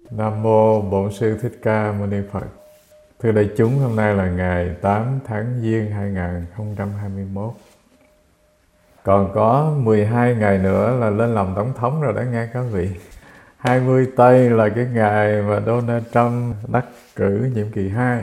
Nam mô Bổn Sư Thích Ca Mâu Ni Phật. Thưa đại chúng, hôm nay là ngày 8 tháng Giêng 2021. Còn có 12 ngày nữa là lên làm tổng thống rồi đó nghe các vị. 20 Tây là cái ngày mà Donald Trump đắc cử nhiệm kỳ 2.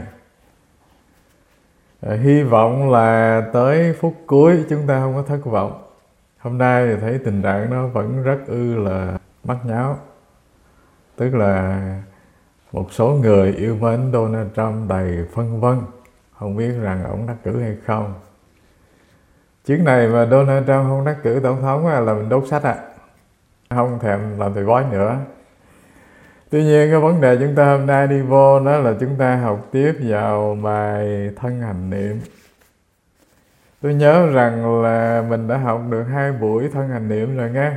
Hy vọng là tới phút cuối chúng ta không có thất vọng. Hôm nay thì thấy tình trạng nó vẫn rất là mắc nháo. Tức là một số người yêu mến Donald Trump đầy phân vân, không biết rằng ông đắc cử hay không. Chuyến này mà Donald Trump không đắc cử tổng thống là mình đốt sách không thèm làm thầy bói nữa. Tuy nhiên cái vấn đề chúng ta hôm nay đi vô đó là chúng ta học tiếp vào bài thân hành niệm. Tôi nhớ rằng là mình đã học được 2 buổi thân hành niệm rồi nghe.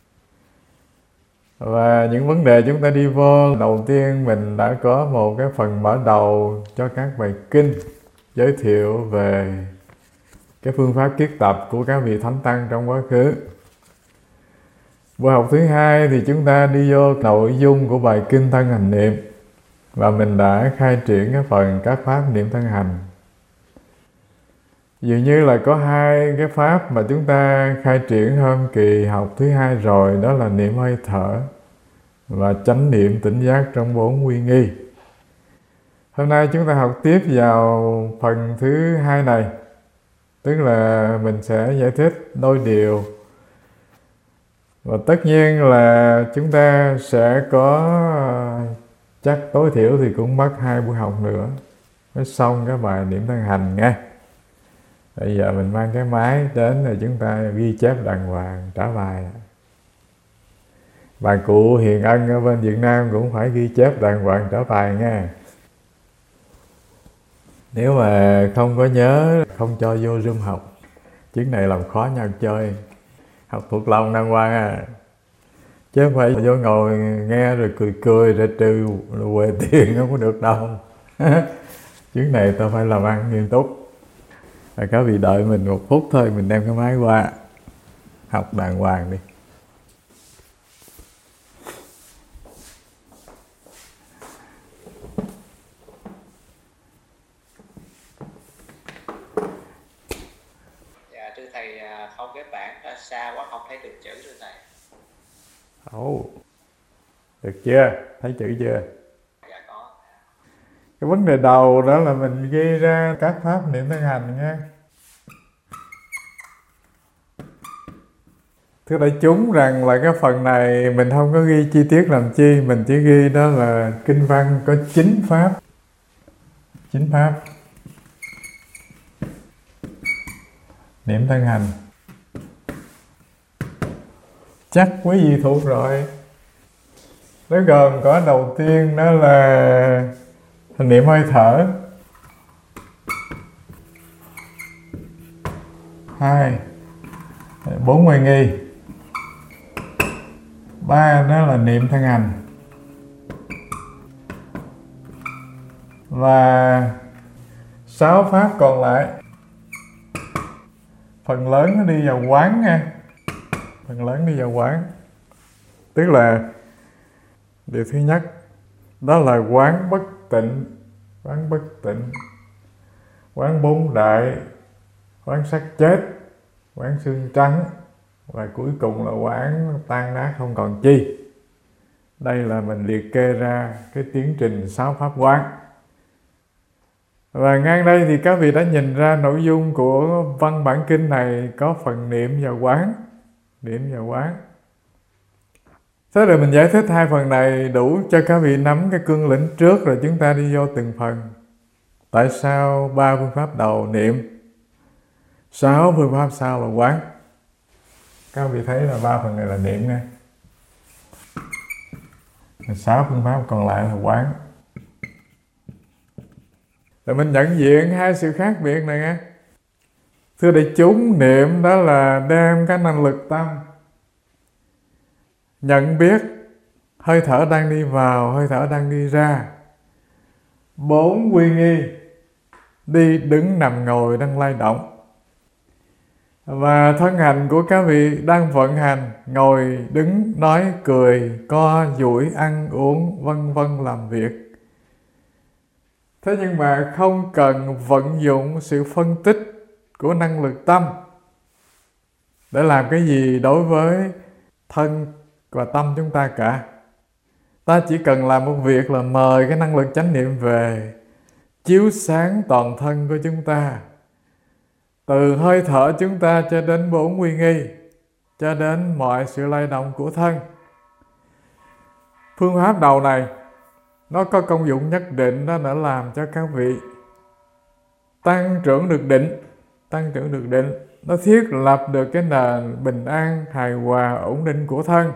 Và những vấn đề chúng ta đi vô, đầu tiên mình đã có một cái phần mở đầu cho các bài kinh, giới thiệu về cái phương pháp kiết tập của các vị thánh tăng trong quá khứ. Buổi học thứ 2 thì chúng ta đi vô nội dung của bài kinh thân hành niệm, và mình đã khai triển cái phần các pháp niệm thân hành. Dường như là có 2 cái pháp mà chúng ta khai triển hôm kỳ học thứ 2 rồi, đó là niệm hơi thở và chánh niệm tỉnh giác trong 4 uy nghi. Hôm nay chúng ta học tiếp vào phần thứ 2 này, tức là mình sẽ giải thích đôi điều. Và tất nhiên là chúng ta sẽ có chắc tối thiểu thì cũng mất 2 buổi học nữa mới xong cái bài niệm thân hành nghe. Bây giờ mình mang cái máy đến rồi chúng ta ghi chép đàng hoàng trả bài. Bà cụ Hiền Ân ở bên Việt Nam cũng phải ghi chép đàng hoàng trả bài nha. Nếu mà không có nhớ, không cho vô Zoom học. Chuyến này làm khó nhau chơi. Học thuộc lòng đàng hoàng chứ không phải vô ngồi nghe rồi cười rồi trừ quệ tiền không có được đâu. Chuyến này tao phải làm ăn nghiêm túc. Các vị đợi mình 1 phút thôi, mình đem cái máy qua học đàng hoàng đi. Dạ thưa thầy, không cái bảng xa quá không thấy được chữ thưa thầy. Được chưa? Thấy chữ chưa? Dạ có. Cái vấn đề đầu đó là mình ghi ra các pháp niệm thân hành nha. Thưa đại chúng rằng là cái phần này mình không có ghi chi tiết làm chi, mình chỉ ghi đó là kinh văn có 9 pháp. 9 pháp niệm thân hành. Chắc quý vị thuộc rồi. Nó gồm có đầu tiên đó là niệm hơi thở. 2, 4 uy nghi. 3 đó là niệm thân hành. Và 6 pháp còn lại phần lớn nó đi vào quán nha. Phần lớn đi vào quán. Tức là điều thứ nhất đó là quán bất tịnh. Quán bất tịnh, quán 4 đại, quán xác chết, quán xương trắng, và cuối cùng là quán tan nát không còn chi. Đây là mình liệt kê ra cái tiến trình 6 pháp quán. Và ngang đây thì các vị đã nhìn ra nội dung của văn bản kinh này có phần niệm và quán. Niệm và quán. Thế rồi mình giải thích 2 phần này đủ cho các vị nắm cái cương lĩnh trước, rồi chúng ta đi vô từng phần. Tại sao 3 phương pháp đầu niệm, 6 phương pháp sau là quán? Các vị thấy là 3 phần này là niệm nha, 6 phương pháp còn lại là quán. Rồi mình nhận diện 2 sự khác biệt này nghe. Thưa đại chúng, niệm đó là đem cái năng lực tâm nhận biết hơi thở đang đi vào, hơi thở đang đi ra. 4 uy nghi, đi đứng nằm ngồi đang lay động. Và thân hành của các vị đang vận hành, ngồi, đứng, nói, cười, co, duỗi, ăn, uống, vân vân làm việc. Thế nhưng mà không cần vận dụng sự phân tích của năng lực tâm để làm cái gì đối với thân và tâm chúng ta cả. Ta chỉ cần làm một việc là mời cái năng lực chánh niệm về chiếu sáng toàn thân của chúng ta, từ hơi thở chúng ta cho đến bốn uy nghi, cho đến mọi sự lay động của thân. Phương pháp đầu này nó có công dụng nhất định, đó là làm cho các vị tăng trưởng được định, nó thiết lập được cái nền bình an, hài hòa, ổn định của thân.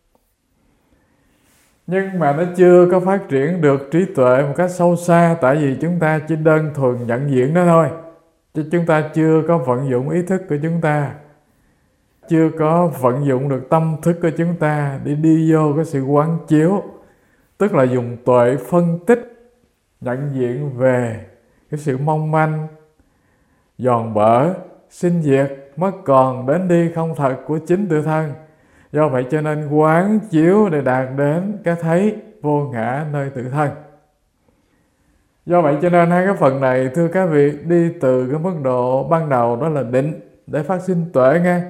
Nhưng mà nó chưa có phát triển được trí tuệ một cách sâu xa, tại vì chúng ta chỉ đơn thuần nhận diện nó thôi, chứ chúng ta chưa có vận dụng ý thức của chúng ta, chưa có vận dụng được tâm thức của chúng ta để đi vô cái sự quán chiếu, tức là dùng tuệ phân tích, nhận diện về cái sự mong manh, giòn bở, sinh diệt, mất còn, đến đi không thật của chính tự thân. Do vậy cho nên quán chiếu để đạt đến cái thấy vô ngã nơi tự thân. Do vậy cho nên hai cái phần này, thưa các vị, đi từ cái mức độ ban đầu đó là định để phát sinh tuệ nghe.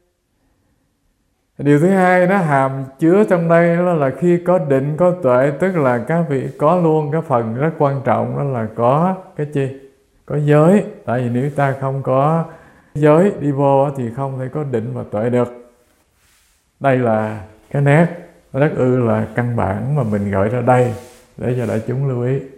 Điều thứ hai nó hàm chứa trong đây đó là khi có định có tuệ, tức là các vị có luôn cái phần rất quan trọng, đó là có cái chi? Có giới. Tại vì nếu ta không có giới đi vô thì không thể có định và tuệ được. Đây là cái nét rất là căn bản mà mình gọi ra đây để cho đại chúng lưu ý.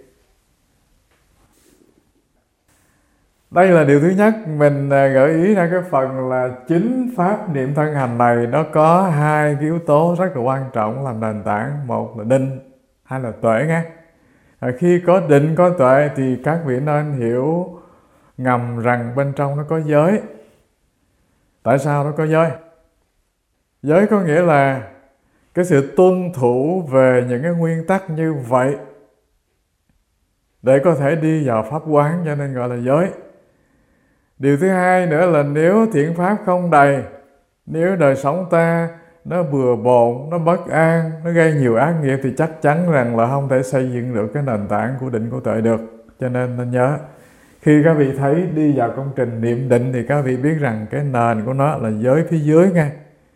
Đây là điều thứ nhất, mình gợi ý ra cái phần là chính pháp niệm thân hành này nó có hai cái yếu tố rất là quan trọng làm nền tảng. Một là định, hai là tuệ nghe. Khi có định có tuệ thì các vị nên hiểu ngầm rằng bên trong nó có giới. Tại sao nó có giới? Giới có nghĩa là cái sự tuân thủ về những cái nguyên tắc như vậy để có thể đi vào pháp quán, cho nên gọi là giới. Điều thứ hai nữa là nếu thiện pháp không đầy, nếu đời sống ta nó bừa bộn, nó bất an, nó gây nhiều ác nghiệp thì chắc chắn rằng là không thể xây dựng được cái nền tảng của định của tuệ được. Cho nên nhớ, khi các vị thấy đi vào công trình niệm định thì các vị biết rằng cái nền của nó là giới phía dưới nghe.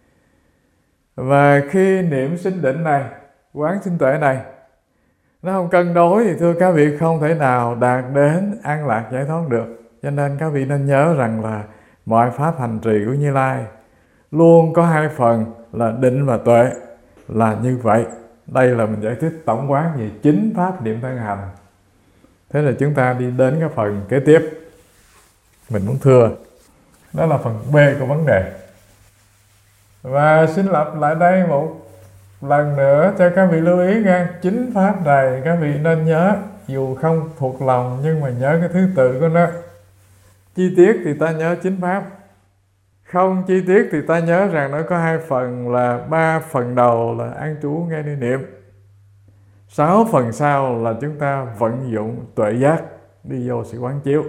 Và khi niệm sinh định này, quán sinh tuệ này, nó không cân đối thì thưa các vị không thể nào đạt đến an lạc giải thoát được. Cho nên các vị nên nhớ rằng là mọi pháp hành trì của Như Lai luôn có hai phần là định và tuệ, là như vậy. Đây là mình giải thích tổng quán về chính pháp niệm thân hành. Thế là chúng ta đi đến cái phần kế tiếp mình muốn thưa, đó là phần B của vấn đề. Và xin lặp lại đây một lần nữa cho các vị lưu ý nha. Chính pháp này các vị nên nhớ, dù không thuộc lòng nhưng mà nhớ cái thứ tự của nó. Chi tiết thì ta nhớ chính pháp, không chi tiết thì ta nhớ rằng nó có hai phần, là 3 phần đầu là an trú nghe đi niệm, 6 phần sau là chúng ta vận dụng tuệ giác đi vô sự quán chiếu.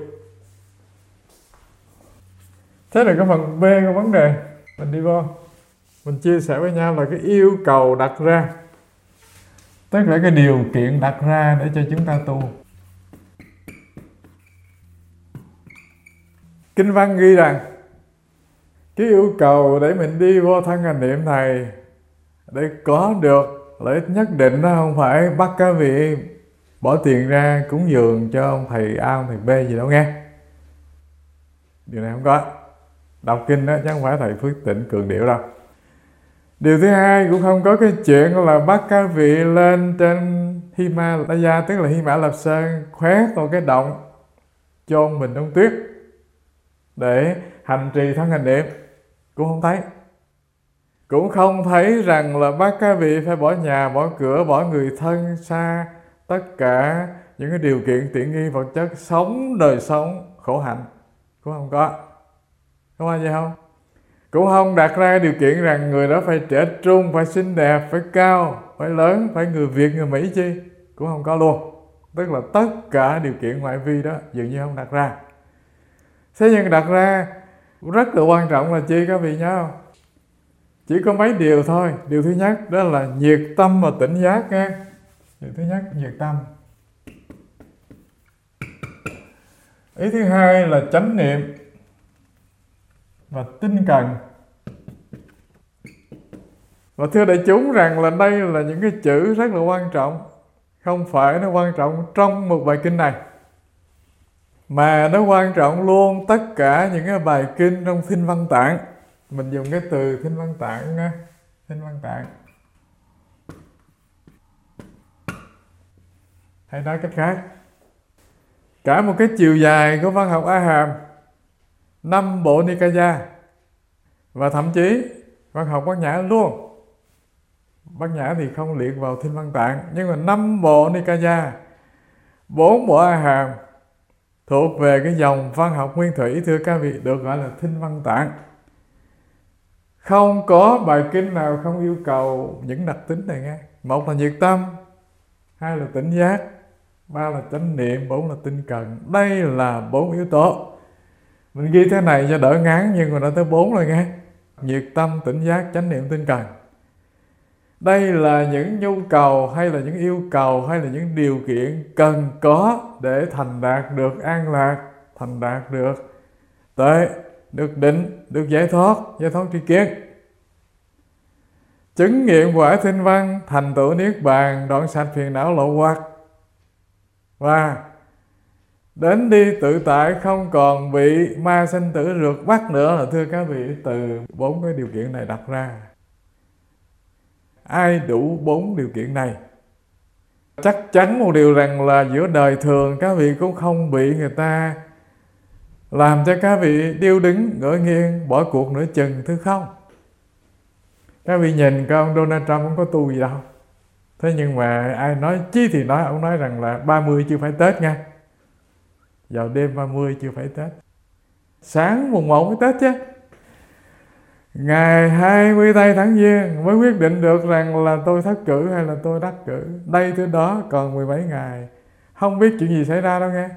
Thế là cái phần B của vấn đề mình đi vô, mình chia sẻ với nhau là cái yêu cầu đặt ra, tức là cái điều kiện đặt ra để cho chúng ta tu. Kinh văn ghi rằng cái yêu cầu để mình đi vô thân hành niệm này để có được lợi ích nhất định, nó không phải bắt các vị bỏ tiền ra cúng dường cho ông thầy A, ông thầy B gì đâu nghe. Điều này không có. Đọc kinh đó chứ không phải thầy Phước Tịnh cường điệu đâu. Điều thứ hai cũng không có cái chuyện là bắt các vị lên trên Himalaya, tức là Hy Mã Lạp Sơn, khoét vào cái động chôn mình trong tuyết để hành trì thân hành niệm. Cũng không thấy. Cũng không thấy rằng là bắt các vị phải bỏ nhà, bỏ cửa, bỏ người thân xa, tất cả những cái điều kiện tiện nghi vật chất, sống đời sống khổ hạnh. Cũng không có. Có ai vậy không? Cũng không đặt ra điều kiện rằng người đó phải trẻ trung, phải xinh đẹp, phải cao, phải lớn, phải người Việt, người Mỹ chi. Cũng không có luôn. Tức là tất cả điều kiện ngoại vi đó dường như không đặt ra. Thế nhưng đặt ra Rất là quan trọng là chi các vị nhớ không? Chỉ có mấy điều thôi. Điều thứ nhất đó là nhiệt tâm và tỉnh giác nha. Điều thứ nhất nhiệt tâm. Ý thứ hai là chánh niệm và tinh cần. Và thưa đại chúng rằng là đây là những cái chữ rất là quan trọng. Không phải nó quan trọng trong một bài kinh này, mà nó quan trọng luôn tất cả những cái bài kinh trong Thinh Văn Tạng. Mình dùng cái từ Thinh Văn Tạng nha. Thinh Văn Tạng. Hay nói cách khác, cả một cái chiều dài của văn học A Hàm, 5 bộ Nikaya, và thậm chí văn học Bát Nhã luôn. Bát Nhã thì không liệt vào Thinh Văn Tạng, nhưng mà 5 bộ Nikaya, 4 bộ A Hàm thuộc về cái dòng văn học nguyên thủy, thưa các vị, được gọi là Thinh Văn Tạng. Không có bài kinh nào không yêu cầu những đặc tính này nghe. Một là nhiệt tâm, hai là tỉnh giác, ba là chánh niệm, bốn là tinh cần. Đây là 4 yếu tố. Mình ghi thế này cho đỡ ngán, nhưng mà đã tới 4 rồi nghe. Nhiệt tâm, tỉnh giác, chánh niệm, tinh cần. Đây là những nhu cầu hay là những yêu cầu hay là những điều kiện cần có để thành đạt được an lạc, thành đạt được tuệ, được định, được giải thoát tri kiến. Chứng nghiệm quả Thinh Văn, thành tựu niết bàn, đoạn sạch phiền não lậu hoặc, và đến đi tự tại, không còn bị ma sinh tử rượt bắt nữa, là thưa các vị, từ 4 cái điều kiện này đặt ra. Ai đủ 4 điều kiện này, chắc chắn một điều rằng là giữa đời thường các vị cũng không bị người ta làm cho các vị điêu đứng, ngỡ nghiêng, bỏ cuộc nửa chừng, thưa không? Các vị nhìn coi ông Donald Trump không có tu gì đâu. Thế nhưng mà ai nói chi thì nói, ông nói rằng là 30 chưa phải Tết nha. Vào đêm 30 chưa phải Tết. Sáng mùng 1 mới Tết chứ. Ngày 20 tây tháng Giêng mới quyết định được rằng là tôi thất cử hay là tôi đắc cử. Đây tới đó còn 17 ngày. Không biết chuyện gì xảy ra đâu nghe.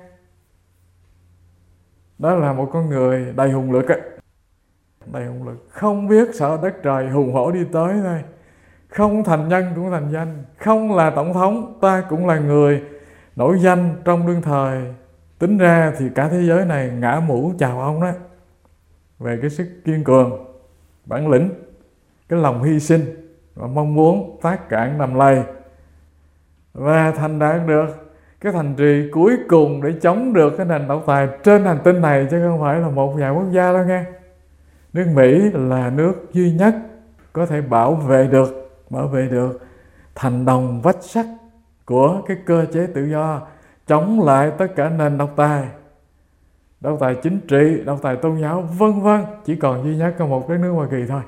Đó là một con người đầy hùng lực ấy. Đầy hùng lực. Không biết sợ đất trời hùng hổ đi tới thôi. Không thành nhân cũng thành danh. Không là tổng thống, ta cũng là người nổi danh trong đương thời. Tính ra thì cả thế giới này ngã mũ chào ông đó. Về cái sức kiên cường, bản lĩnh, cái lòng hy sinh và mong muốn phát cạn đầm lầy, và thành đạt được cái thành trì cuối cùng để chống được cái nền độc tài trên hành tinh này, chứ không phải là một vài quốc gia đâu nghe. Nước Mỹ là nước duy nhất có thể bảo vệ được thành đồng vách sắt của cái cơ chế tự do, chống lại tất cả nền độc tài chính trị, độc tài tôn giáo, vân vân. Chỉ còn duy nhất có một đất nước Hoa Kỳ thôi.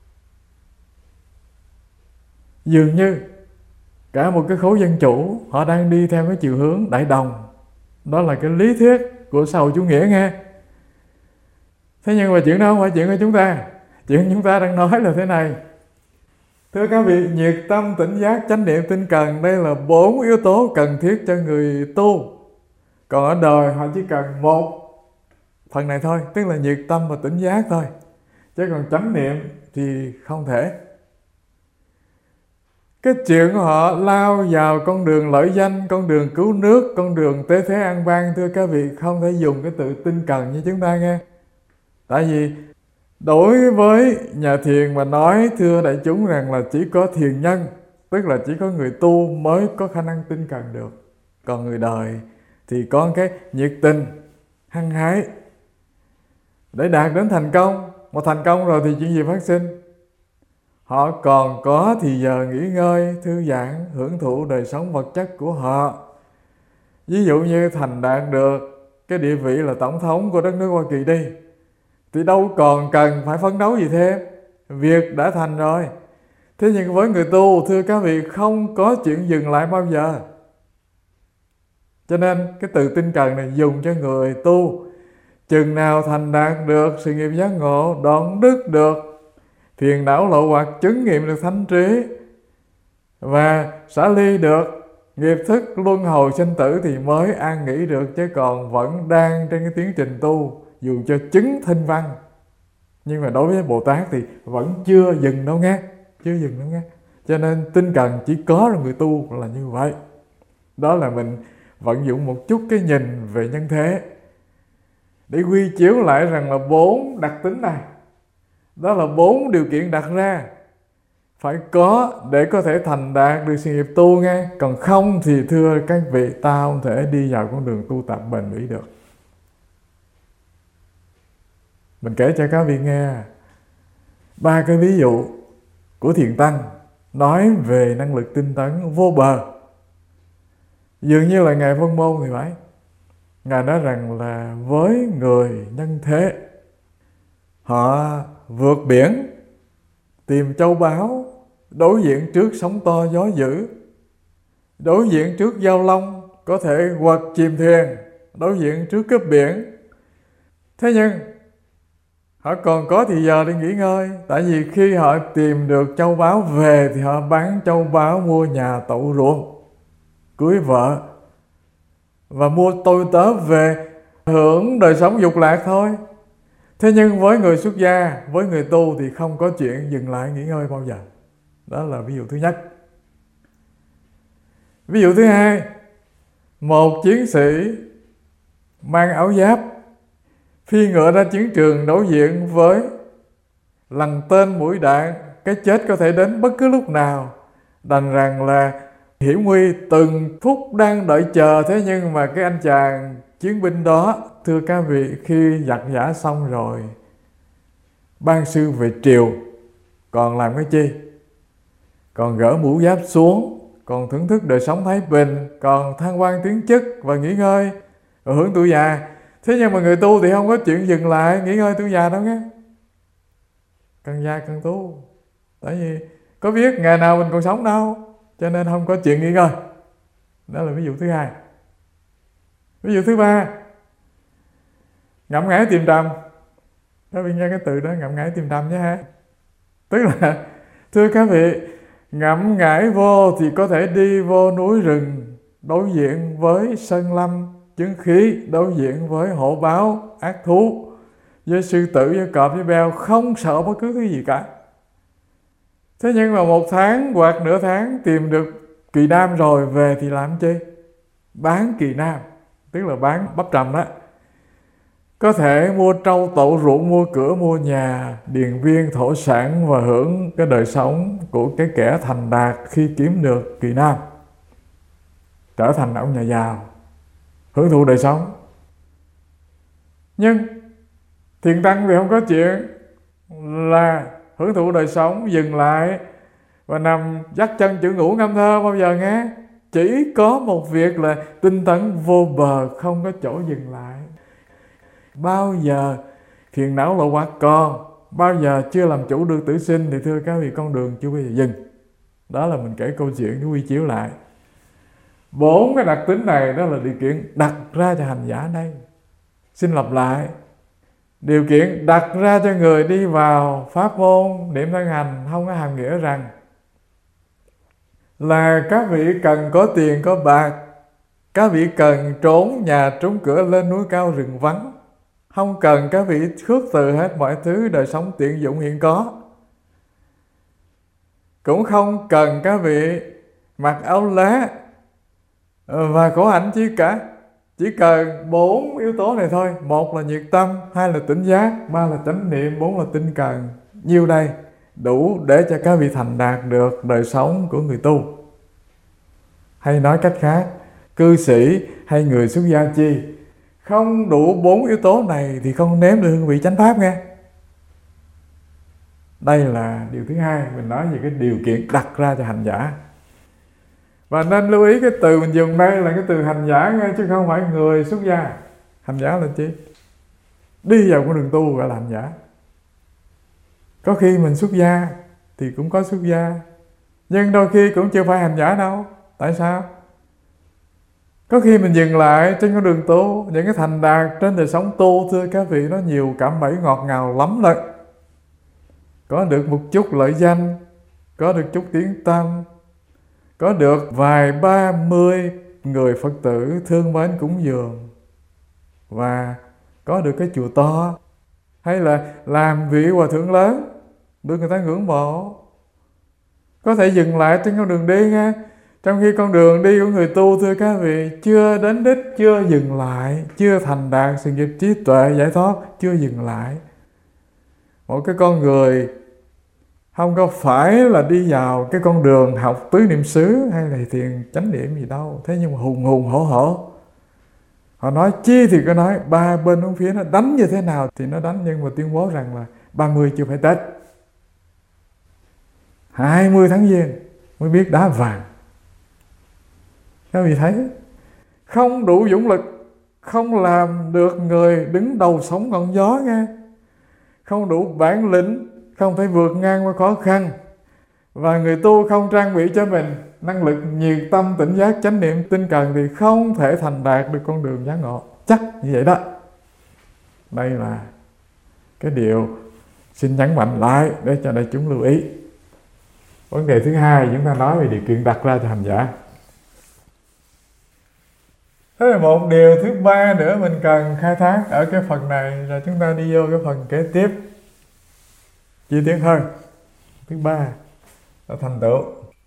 Dường như cả một cái khối dân chủ họ đang đi theo cái chiều hướng đại đồng. Đó là cái lý thuyết của xã hội chủ nghĩa nghe. Thế nhưng mà chuyện đó không phải chuyện của chúng ta. Chuyện chúng ta đang nói là thế này. Thưa các vị, nhiệt tâm, tỉnh giác, chánh niệm, tinh cần, đây là 4 yếu tố cần thiết cho người tu. Còn ở đời họ chỉ cần một phần này thôi, tức là nhiệt tâm và tỉnh giác thôi. Chứ còn chánh niệm thì không thể. Cái chuyện của họ lao vào con đường lợi danh, con đường cứu nước, con đường tế thế an bang, thưa các vị, không thể dùng cái từ tinh cần như chúng ta nghe. Tại vì đối với nhà thiền mà nói, thưa đại chúng, rằng là chỉ có thiền nhân, tức là chỉ có người tu mới có khả năng tinh cần được. Còn người đời thì có cái nhiệt tình, hăng hái để đạt đến thành công. Mà thành công rồi thì chuyện gì phát sinh? Họ còn có thì giờ nghỉ ngơi, thư giãn, hưởng thụ đời sống vật chất của họ. Ví dụ như thành đạt được cái địa vị là tổng thống của đất nước Hoa Kỳ đi, thì đâu còn cần phải phấn đấu gì thêm. Việc đã thành rồi. Thế nhưng với người tu, thưa các vị, không có chuyện dừng lại bao giờ. Cho nên cái từ tinh cần này dùng cho người tu. Chừng nào thành đạt được sự nghiệp giác ngộ, đoạn dứt được phiền não lậu hoặc, chứng nghiệm được thánh trí, và xả ly được nghiệp thức luân hồi sinh tử, thì mới an nghỉ được. Chứ còn vẫn đang trên cái tiến trình tu, dù cho chứng Thinh Văn Nhưng mà đối với Bồ Tát thì vẫn chưa dừng đâu nghe, chưa dừng đâu nghe. Cho nên tinh cần chỉ có người tu là như vậy. Đó là mình vận dụng một chút cái nhìn về nhân thế để quy chiếu lại rằng là 4 đặc tính này, đó là 4 điều kiện đặt ra phải có để có thể thành đạt được sự nghiệp tu nghe. Còn không thì thưa các vị, ta không thể đi vào con đường tu tập bền bỉ được. Mình kể cho các vị nghe 3 cái ví dụ của thiền tăng nói về năng lực tinh tấn vô bờ. Dường như là Ngài Vân Môn thì phải. Ngài nói rằng là với người nhân thế, họ vượt biển tìm châu báu, đối diện trước sóng to gió dữ, đối diện trước giao long có thể quật chìm thuyền, đối diện trước cướp biển. Thế nhưng họ còn có thì giờ để nghỉ ngơi. Tại vì khi họ tìm được châu báu về thì họ bán châu báu, mua nhà tậu ruộng, cưới vợ và mua tôi tớ về hưởng đời sống dục lạc thôi. Thế nhưng với người xuất gia, với người tu thì không có chuyện dừng lại nghỉ ngơi bao giờ. Đó là ví dụ thứ nhất. Ví dụ thứ hai, một chiến sĩ mang áo giáp phi ngựa ra chiến trường đối diện với lằn tên mũi đạn, cái chết có thể đến bất cứ lúc nào. Đành rằng là hiểm nguy từng phút đang đợi chờ. Thế nhưng mà cái anh chàng chiến binh đó, thưa các vị, khi giặc giã xong rồi, ban sư về triều còn làm cái chi? Còn gỡ mũ giáp xuống, còn thưởng thức đời sống thái bình, còn thăng quan tiến chức và nghỉ ngơi và hưởng tuổi già. Thế nhưng mà người tu thì không có chuyện dừng lại nghỉ ngơi tuổi già đâu nghe. Càng già càng tu. Tại vì có biết ngày nào mình còn sống đâu, cho nên không có chuyện nghỉ ngơi. Đó là ví dụ thứ hai. Ví dụ thứ ba, ngẫm ngái tìm trầm. Các vị nghe cái từ đó, ngẫm ngái tìm trầm nhé ha. Tức là thưa các vị, ngẫm ngải vô thì có thể đi vô núi rừng, đối diện với sơn lâm chứng khí, đối diện với hổ báo ác thú, với sư tử, với cọp, với beo, không sợ bất cứ thứ gì cả. Thế nhưng mà 1 tháng hoặc nửa tháng tìm được kỳ nam rồi, về thì làm chi? Bán kỳ nam, tức là bán bắp trầm đó. Có thể mua trâu tậu ruộng, mua cửa, mua nhà, điền viên, thổ sản và hưởng cái đời sống của cái kẻ thành đạt khi kiếm được kỳ nam. Trở thành ông nhà giàu, hưởng thụ đời sống. Nhưng thiền tăng thì không có chuyện là hưởng thụ đời sống, dừng lại và nằm dắt chân chữ ngủ ngâm thơ bao giờ nghe. Chỉ có một việc là tinh tấn vô bờ, không có chỗ dừng lại. Bao giờ phiền não lộ hoặc còn, bao giờ chưa làm chủ được tử sinh thì thưa các vị, con đường chưa bao giờ dừng. Đó là mình kể câu chuyện để quy chiếu lại. 4 cái đặc tính này đó là điều kiện đặt ra cho hành giả đây. Xin lặp lại. Điều kiện đặt ra cho người đi vào pháp môn niệm thân hành không có hàm nghĩa rằng là các vị cần có tiền có bạc, các vị cần trốn nhà trốn cửa lên núi cao rừng vắng. Không cần các vị khước từ hết mọi thứ đời sống tiện dụng hiện có. Cũng không cần các vị mặc áo lá và khổ hạnh chi cả. Chỉ cần 4 yếu tố này thôi. 1 là nhiệt tâm, 2 là tỉnh giác, 3 là chánh niệm, 4 là tinh cần. Nhiêu đây đủ để cho các vị thành đạt được đời sống của người tu. Hay nói cách khác, cư sĩ hay người xuất gia chi không đủ 4 yếu tố này thì không nếm được hương vị chánh pháp nghe. Đây là điều thứ hai, mình nói về cái điều kiện đặt ra cho hành giả. Và nên lưu ý cái từ mình dùng đây là cái từ hành giả nghe, chứ không phải người xuất gia. Hành giả là chi? Đi vào con đường tu gọi là hành giả. Có khi mình xuất gia thì cũng có xuất gia, nhưng đôi khi cũng chưa phải hành giả đâu. Tại sao? Có khi mình dừng lại trên con đường tu, những cái thành đạt trên đời sống tu, thưa các vị, nó nhiều cạm bẫy ngọt ngào lắm lận. Có được một chút lợi danh, có được chút tiếng tâm, có được vài 30 người Phật tử thương mến cúng dường, và có được cái chùa to, hay là làm vị hòa thượng lớn được người ta ngưỡng mộ, có thể dừng lại trên con đường đi nha. Trong khi con đường đi của người tu, thưa các vị, chưa đến đích, chưa dừng lại, chưa thành đạt sự nghiệp trí tuệ giải thoát, chưa dừng lại. Một cái con người không có phải là đi vào cái con đường học tứ niệm xứ hay là thiền chánh niệm gì đâu. Thế nhưng mà hùng hùng hổ hổ, họ nói chi thì có nói, ba bên bốn phía nó đánh như thế nào thì nó đánh, nhưng mà tuyên bố rằng là 30 chưa phải Tết, 20 tháng Giêng mới biết đá vàng. Các vị thấy, không đủ dũng lực, không làm được người đứng đầu sóng ngọn gió nghe, không đủ bản lĩnh, không thể vượt ngang qua khó khăn, và người tu không trang bị cho mình năng lực nhiệt tâm tỉnh giác chánh niệm tinh cần thì không thể thành đạt được con đường giác ngộ. Chắc như vậy đó. Đây là cái điều xin nhấn mạnh lại để cho đại chúng lưu ý. Vấn đề thứ hai, chúng ta nói về điều kiện đặt ra cho hành giả. Thế là một điều thứ ba nữa mình cần khai thác ở cái phần này, rồi chúng ta đi vô cái phần kế tiếp chi tiết hơn. Thứ ba là thành tựu.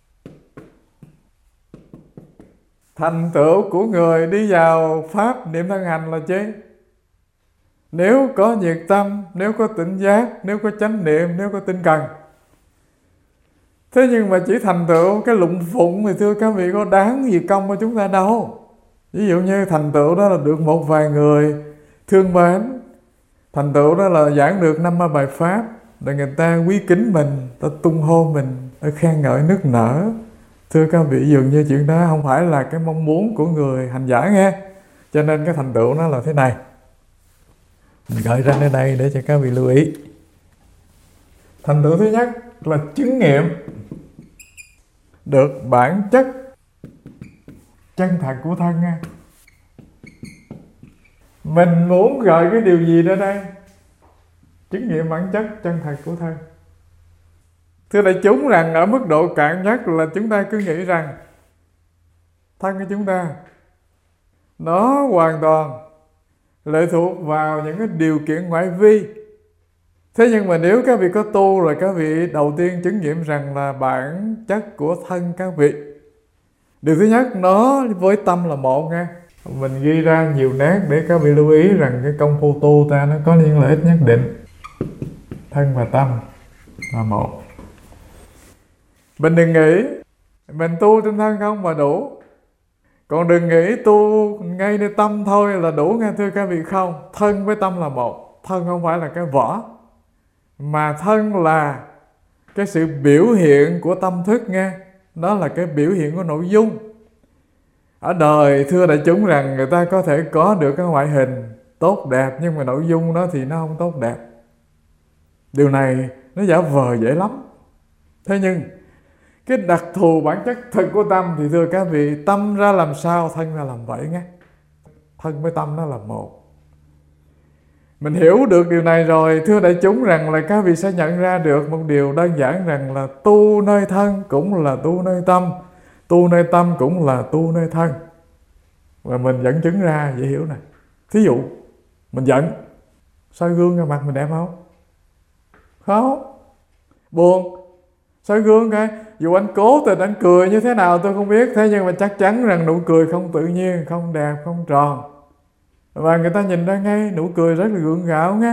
Thành tựu của người đi vào pháp niệm thân hành là chi? Nếu có nhiệt tâm, nếu có tỉnh giác, nếu có chánh niệm, nếu có tinh cần. Thế nhưng mà chỉ thành tựu cái lụng phụng thì thưa các vị có đáng gì công của chúng ta đâu. Ví dụ như thành tựu đó là được một vài người thương mến, thành tựu đó là giảng được 50 bài pháp, để người ta quý kính mình, ta tung hô mình, ta khen ngợi nức nở. Thưa các vị, dường như chuyện đó không phải là cái mong muốn của người hành giả nghe. Cho nên cái thành tựu nó là thế này. Mình gợi ra ở đây để cho các vị lưu ý. Thành tựu thứ nhất là chứng nghiệm được bản chất chân thật của thân nha. Mình muốn gợi cái điều gì đó đây? Chứng nghiệm bản chất chân thật của thân. Thưa đại chúng rằng ở mức độ cạn nhất là chúng ta cứ nghĩ rằng thân của chúng ta nó hoàn toàn lệ thuộc vào những cái điều kiện ngoại vi. Thế nhưng mà nếu các vị có tu rồi, các vị đầu tiên chứng nghiệm rằng là bản chất của thân các vị. Điều thứ nhất, nó với tâm là một nha. Mình ghi ra nhiều nét để các vị lưu ý rằng cái công phu tu ta nó có những lợi ích nhất định. Thân và tâm là một. Mình đừng nghĩ mình tu trên thân không mà đủ. Còn đừng nghĩ tu ngay nơi tâm thôi là đủ nghe thưa các vị, không. Thân với tâm là một. Thân không phải là cái vỏ, mà thân là cái sự biểu hiện của tâm thức nghe. Đó là cái biểu hiện của nội dung. Ở đời thưa đại chúng rằng người ta có thể có được cái ngoại hình tốt đẹp, nhưng mà nội dung đó thì nó không tốt đẹp. Điều này nó giả vờ dễ lắm. Thế nhưng cái đặc thù bản chất thực của tâm thì thưa các vị, tâm ra làm sao thân ra làm vậy nghe. Thân với tâm nó là một. Mình hiểu được điều này rồi thưa đại chúng rằng là các vị sẽ nhận ra được một điều đơn giản rằng là tu nơi thân cũng là tu nơi tâm, tu nơi tâm cũng là tu nơi thân. Và mình dẫn chứng ra dễ hiểu này. Thí dụ mình giận, soi gương ra mặt mình đẹp không? Không. Buồn, soi gương cái, dù anh cố tình anh cười như thế nào tôi không biết, thế nhưng mà chắc chắn rằng nụ cười không tự nhiên, không đẹp, không tròn. Và người ta nhìn ra ngay nụ cười rất là gượng gạo nghe.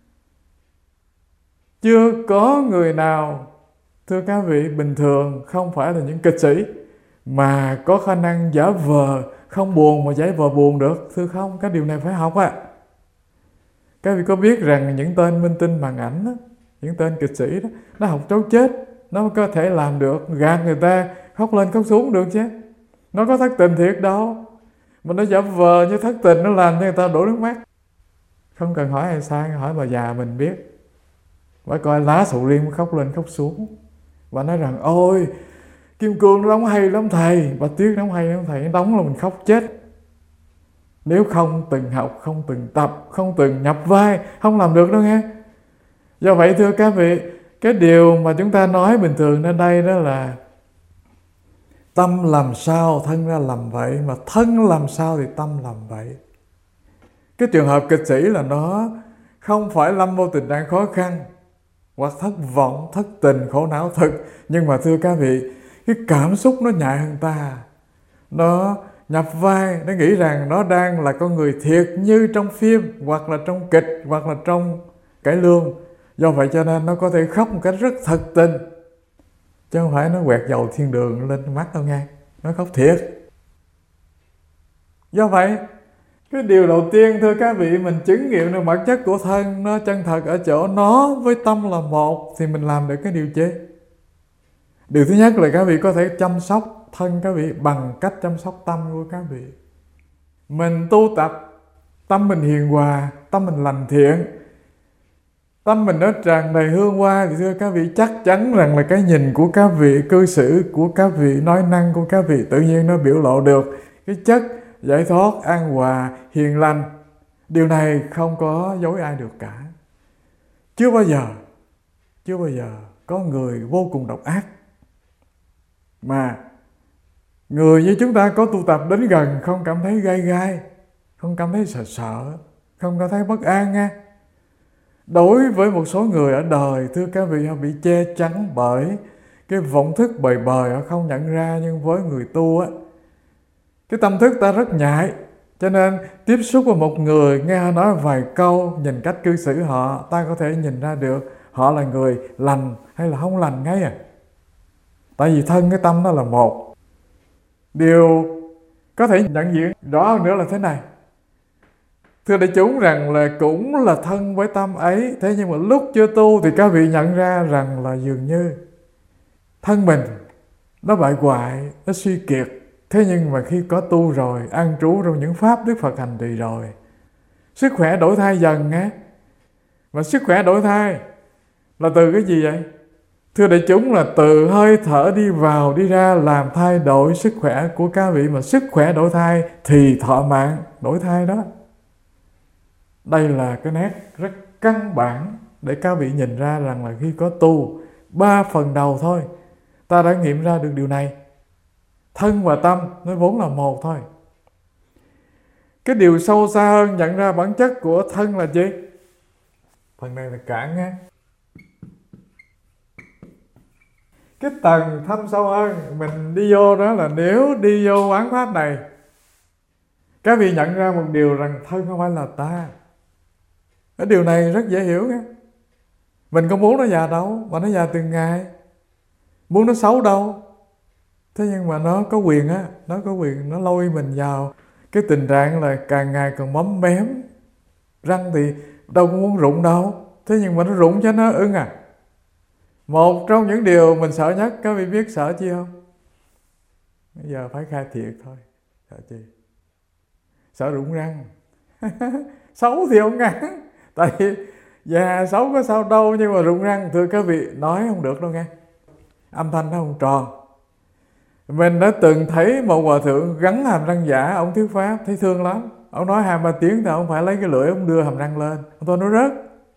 Chưa có người nào, thưa các vị, bình thường không phải là những kịch sĩ mà có khả năng giả vờ không buồn mà giả vờ buồn được. Thưa không, cái điều này phải học à. Các vị có biết rằng những tên minh tinh màn ảnh đó, những tên kịch sĩ đó, nó học trấu chết, nó có thể làm được gạt người ta khóc lên khóc xuống được chứ. Nó có thất tình thiệt đâu, mà nó giả vờ như thất tình, nó làm cho người ta đổ nước mắt. Không cần hỏi ai sai, hỏi bà già mình biết. Bà coi lá sầu riêng khóc lên khóc xuống. Bà nói rằng ôi Kim Cương nó đóng hay lắm thầy, bà Tuyết đóng hay lắm thầy, nó đóng là mình khóc chết. Nếu không từng học, không từng tập, không từng nhập vai, không làm được đâu nghe. Do vậy thưa các vị, cái điều mà chúng ta nói bình thường ở đây đó là tâm làm sao thân ra làm vậy, mà thân làm sao thì tâm làm vậy. Cái trường hợp kịch sĩ là nó không phải lâm vào tình trạng khó khăn hoặc thất vọng, thất tình, khổ não thực. Nhưng mà thưa các vị, cái cảm xúc nó nhạy hơn ta. Nó nhập vai, nó nghĩ rằng nó đang là con người thiệt như trong phim, hoặc là trong kịch, hoặc là trong cải lương. Do vậy cho nên nó có thể khóc một cách rất thật tình, chứ không phải nó quẹt dầu thiên đường lên mắt đâu nghe. Nó khóc thiệt. Do vậy, cái điều đầu tiên thưa các vị, mình chứng nghiệm được bản chất của thân nó chân thật ở chỗ nó với tâm là một, thì mình làm được cái điều gì? Điều thứ nhất là các vị có thể chăm sóc thân các vị bằng cách chăm sóc tâm của các vị. Mình tu tập, tâm mình hiền hòa, tâm mình lành thiện, tâm mình nó tràn đầy hương hoa, thì thưa các vị, chắc chắn rằng là cái nhìn của các vị, cư xử của các vị, nói năng của các vị tự nhiên nó biểu lộ được cái chất giải thoát, an hòa, hiền lành. Điều này không có dối ai được cả. Chưa bao giờ có người vô cùng độc ác mà người như chúng ta có tu tập đến gần không cảm thấy gai gai, không cảm thấy sợ, không cảm thấy bất an nha. Đối với một số người ở đời, thưa các vị, họ bị che chắn bởi cái vọng thức bời bời, họ không nhận ra. Nhưng với người tu á, cái tâm thức ta rất nhạy, cho nên tiếp xúc với một người, nghe họ nói vài câu, nhìn cách cư xử họ, ta có thể nhìn ra được họ là người lành hay là không lành ngay à. Tại vì thân cái tâm đó là một. Điều có thể nhận diện rõ hơn nữa là thế này. Thưa đại chúng, rằng là cũng là thân với tâm ấy, thế nhưng mà lúc chưa tu thì các vị nhận ra rằng là dường như thân mình nó bại hoại, nó suy kiệt. Thế nhưng mà khi có tu rồi, an trú trong những pháp Đức Phật hành trì rồi, sức khỏe đổi thay dần nghe. Mà sức khỏe đổi thay là từ cái gì vậy? Thưa đại chúng, là từ hơi thở đi vào đi ra làm thay đổi sức khỏe của các vị. Mà sức khỏe đổi thay thì thọ mạng đổi thay đó. Đây là cái nét rất căn bản để các vị nhìn ra rằng là khi có tu 3 phần đầu thôi, ta đã nghiệm ra được điều này. Thân và tâm nó vốn là một thôi. Cái điều sâu xa hơn nhận ra bản chất của thân là gì? Phần này là cản nha. Cái tầng thâm sâu hơn mình đi vô đó là nếu đi vô quán pháp này, các vị nhận ra một điều rằng thân không phải là ta. Cái điều này rất dễ hiểu nha. Mình không muốn nó già đâu, mà nó già từng ngày. Muốn nó xấu đâu. Thế nhưng mà nó có quyền á, nó có quyền, nó lôi mình vào cái tình trạng là càng ngày càng móm mém. Răng thì đâu có muốn rụng đâu, thế nhưng mà nó rụng cho nó ưng à. Một trong những điều mình sợ nhất, các vị biết sợ chi không? Bây giờ phải khai thiệt thôi. Sợ chi? Sợ rụng răng. Xấu thì không ngán. Tại vì già xấu có sao đâu, nhưng mà rụng răng, thưa các vị, nói không được đâu nghe. Âm thanh nó không tròn. Mình đã từng thấy một hòa thượng gắn hàm răng giả, ông thuyết pháp, thấy thương lắm. Ông nói 2-3 tiếng thì ông phải lấy cái lưỡi, ông đưa hàm răng lên, ông thôi nó rớt.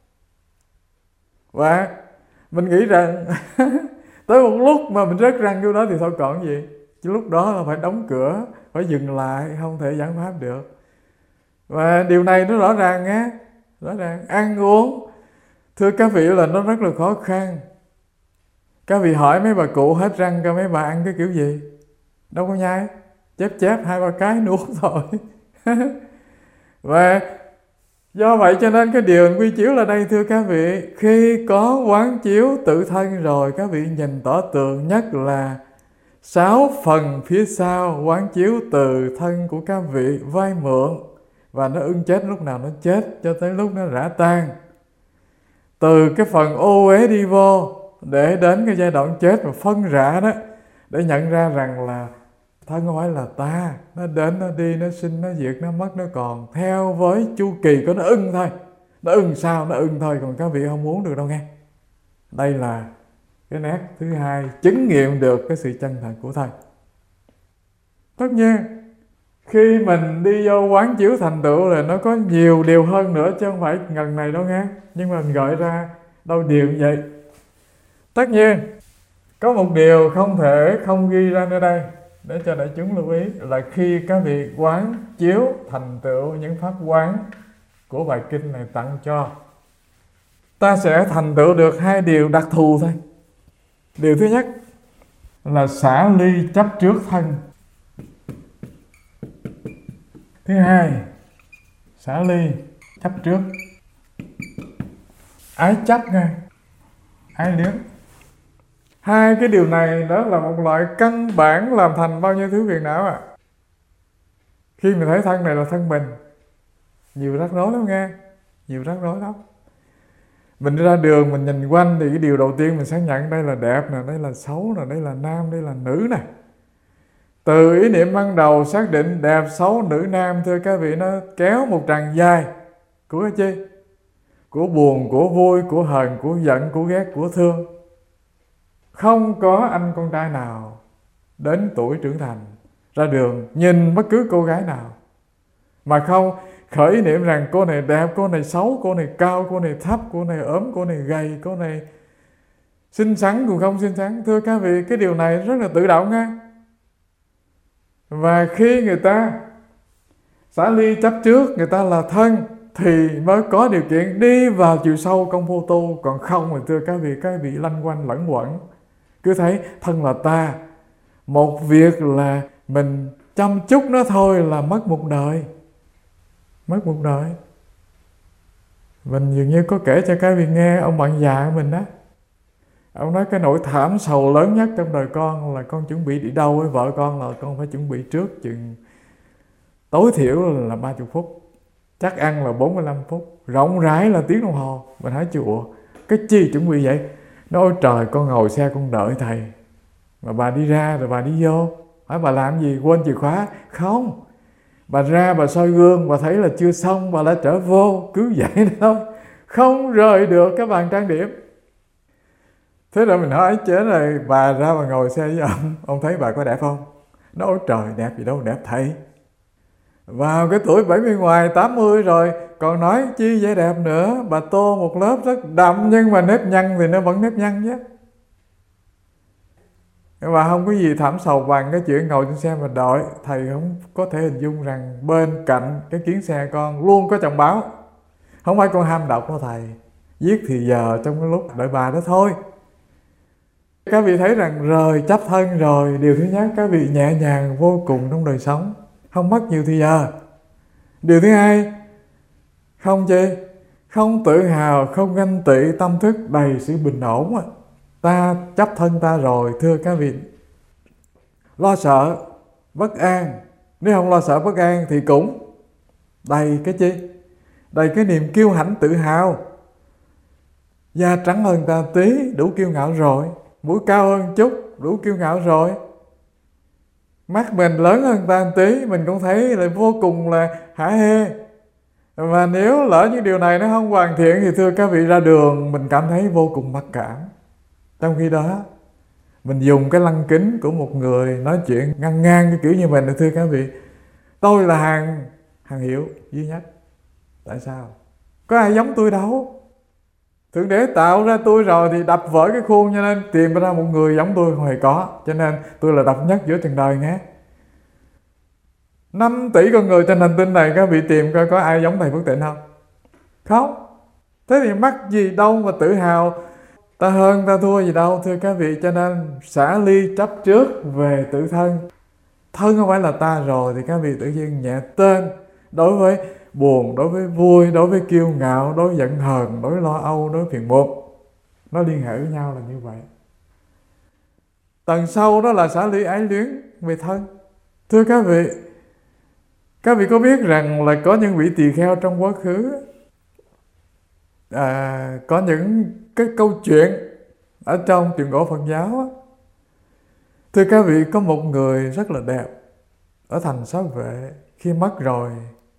Và mình nghĩ rằng tới một lúc mà mình rớt răng vô đó thì thôi còn gì. Chứ lúc đó là phải đóng cửa, phải dừng lại, không thể giảng pháp được. Và điều này nó rõ ràng nhé. Rõ ràng ăn uống, thưa các vị, là nó rất là khó khăn. Các vị hỏi mấy bà cụ hết răng coi mấy bà ăn cái kiểu gì? Đâu có nhai, chép 2-3 cái nuốt thôi. Và do vậy cho nên cái điều quy chiếu là đây, thưa các vị, khi có quán chiếu tự thân rồi, các vị nhìn tỏ tường nhất là 6 phần phía sau quán chiếu từ thân của các vị vay mượn, và nó ưng chết lúc nào nó chết cho tới lúc nó rã tan. Từ cái phần ô uế đi vô để đến cái giai đoạn chết và phân rã đó, để nhận ra rằng là thân không phải là ta, nó đến, nó đi, nó sinh, nó diệt, nó mất, nó còn theo với chu kỳ của nó ưng thôi. Nó ưng sao? Nó ưng thôi, còn các vị không muốn được đâu nghe. Đây là cái nét thứ hai, chứng nghiệm được cái sự chân thật của thân. Tất nhiên, khi mình đi vô quán chiếu thành tựu là nó có nhiều điều hơn nữa, chứ không phải ngần này đâu nghe. Nhưng mà mình gọi ra đâu điều như vậy. Tất nhiên, có một điều không thể không ghi ra nơi đây để cho đại chúng lưu ý là khi các vị quán chiếu thành tựu những pháp quán của bài kinh này tặng cho, ta sẽ thành tựu được hai điều đặc thù thôi. Điều thứ nhất là xả ly chấp trước thân. Thứ hai, xả ly chấp trước ái chấp ngay, ái liếng. Hai cái điều này đó là một loại căn bản làm thành bao nhiêu thứ phiền não ạ. Khi mình thấy thân này là thân mình, nhiều rắc rối lắm nghe, nhiều rắc rối lắm. Mình đi ra đường mình nhìn quanh thì cái điều đầu tiên mình xác nhận đây là đẹp nè, đây là xấu nè, đây là nam, đây là nữ nè. Từ ý niệm ban đầu xác định đẹp xấu nữ nam, thưa các vị, nó kéo một tràng dài của cái chi? Của buồn, của vui, của hờn, của giận, của ghét, của thương. Không có anh con trai nào đến tuổi trưởng thành ra đường nhìn bất cứ cô gái nào mà không khởi ý niệm rằng cô này đẹp, cô này xấu, cô này cao, cô này thấp, cô này ốm, cô này gầy, cô này xinh xắn cũng không xinh xắn. Thưa các vị, cái điều này rất là tự động nha. Và khi người ta xả ly chấp trước, người ta là thân, thì mới có điều kiện đi vào chiều sâu công phu tu. Còn không thì thưa các vị lanh quanh lẫn quẩn, cứ thấy thân là ta, một việc là mình chăm chút nó thôi là mất một đời. Mất một đời. Mình dường như có kể cho các vị nghe, ông bạn già của mình đó, ông nói cái nỗi thảm sầu lớn nhất trong đời con là con chuẩn bị đi đâu với vợ con là con phải chuẩn bị trước chừng tối thiểu là 30 phút, chắc ăn là 45 phút, rộng rãi là tiếng đồng hồ. Mình hỏi chùa cái chi chuẩn bị vậy? Nói ôi trời, con ngồi xe con đợi thầy, mà bà đi ra rồi bà đi vô. Hỏi bà làm gì, quên chìa khóa? Không, bà ra bà soi gương, bà thấy là chưa xong, bà đã trở vô, cứ vậy thôi, không rời được cái bàn trang điểm. Thế rồi mình hỏi chết rồi, bà ra bà ngồi xe với ông thấy bà có đẹp không? Nói ôi trời, đẹp gì đâu đẹp thầy. Vào cái tuổi 70 ngoài 80 rồi còn nói chi vẻ đẹp nữa. Bà tô một lớp rất đậm nhưng mà nếp nhăn thì nó vẫn nếp nhăn chứ. Nhưng mà không có gì thảm sầu bằng cái chuyện ngồi trên xe mà đợi. Thầy không có thể hình dung rằng bên cạnh cái kiến xe con luôn có chồng báo. Không phải con ham đọc của thầy, giết thì giờ trong cái lúc đợi bà đó thôi. Các vị thấy rằng rời chấp thân rồi, điều thứ nhất các vị nhẹ nhàng vô cùng trong đời sống, không mất nhiều thì giờ. Điều thứ hai, không chi? Không tự hào, không ganh tị, tâm thức đầy sự bình ổn. Ta chấp thân ta rồi, thưa các vị, lo sợ, bất an. Nếu không lo sợ bất an thì cũng đầy cái chi? Đầy cái niềm kiêu hãnh tự hào. Da trắng hơn ta tí, đủ kiêu ngạo rồi. Mũi cao hơn chút, đủ kiêu ngạo rồi. Mắt mình lớn hơn ta một tí, mình cũng thấy là vô cùng là hả hê. Và nếu lỡ những điều này nó không hoàn thiện thì thưa các vị, ra đường mình cảm thấy vô cùng mặc cảm. Trong khi đó mình dùng cái lăng kính của một người nói chuyện ngang ngang cái kiểu như mình, thưa các vị, tôi là hàng hiệu duy nhất. Tại sao? Có ai giống tôi đâu. Thượng Đế tạo ra tôi rồi thì đập vỡ cái khuôn, cho nên tìm ra một người giống tôi không hề có. Cho nên tôi là độc nhất giữa trần đời nghe. 5 tỷ con người trên hành tinh này, các vị tìm coi có ai giống thầy Phước Tịnh không? Không. Thế thì mắc gì đâu mà tự hào ta hơn ta thua gì đâu, thưa các vị. Cho nên xả ly chấp trước về tự thân. Thân không phải là ta rồi thì các vị tự nhiên nhẹ tên. Đối với buồn, đối với vui, đối với kiêu ngạo, đối với giận hờn, đối với lo âu, đối với phiền muộn, nó liên hệ với nhau là như vậy. Tầng sâu đó là xả ly ái luyến về thân. Thưa các vị có biết rằng là có những vị tỳ kheo trong quá khứ, có những cái câu chuyện ở trong Trường Cổ Phật giáo. Thưa các vị, có một người rất là đẹp ở thành Xá Vệ, khi mất rồi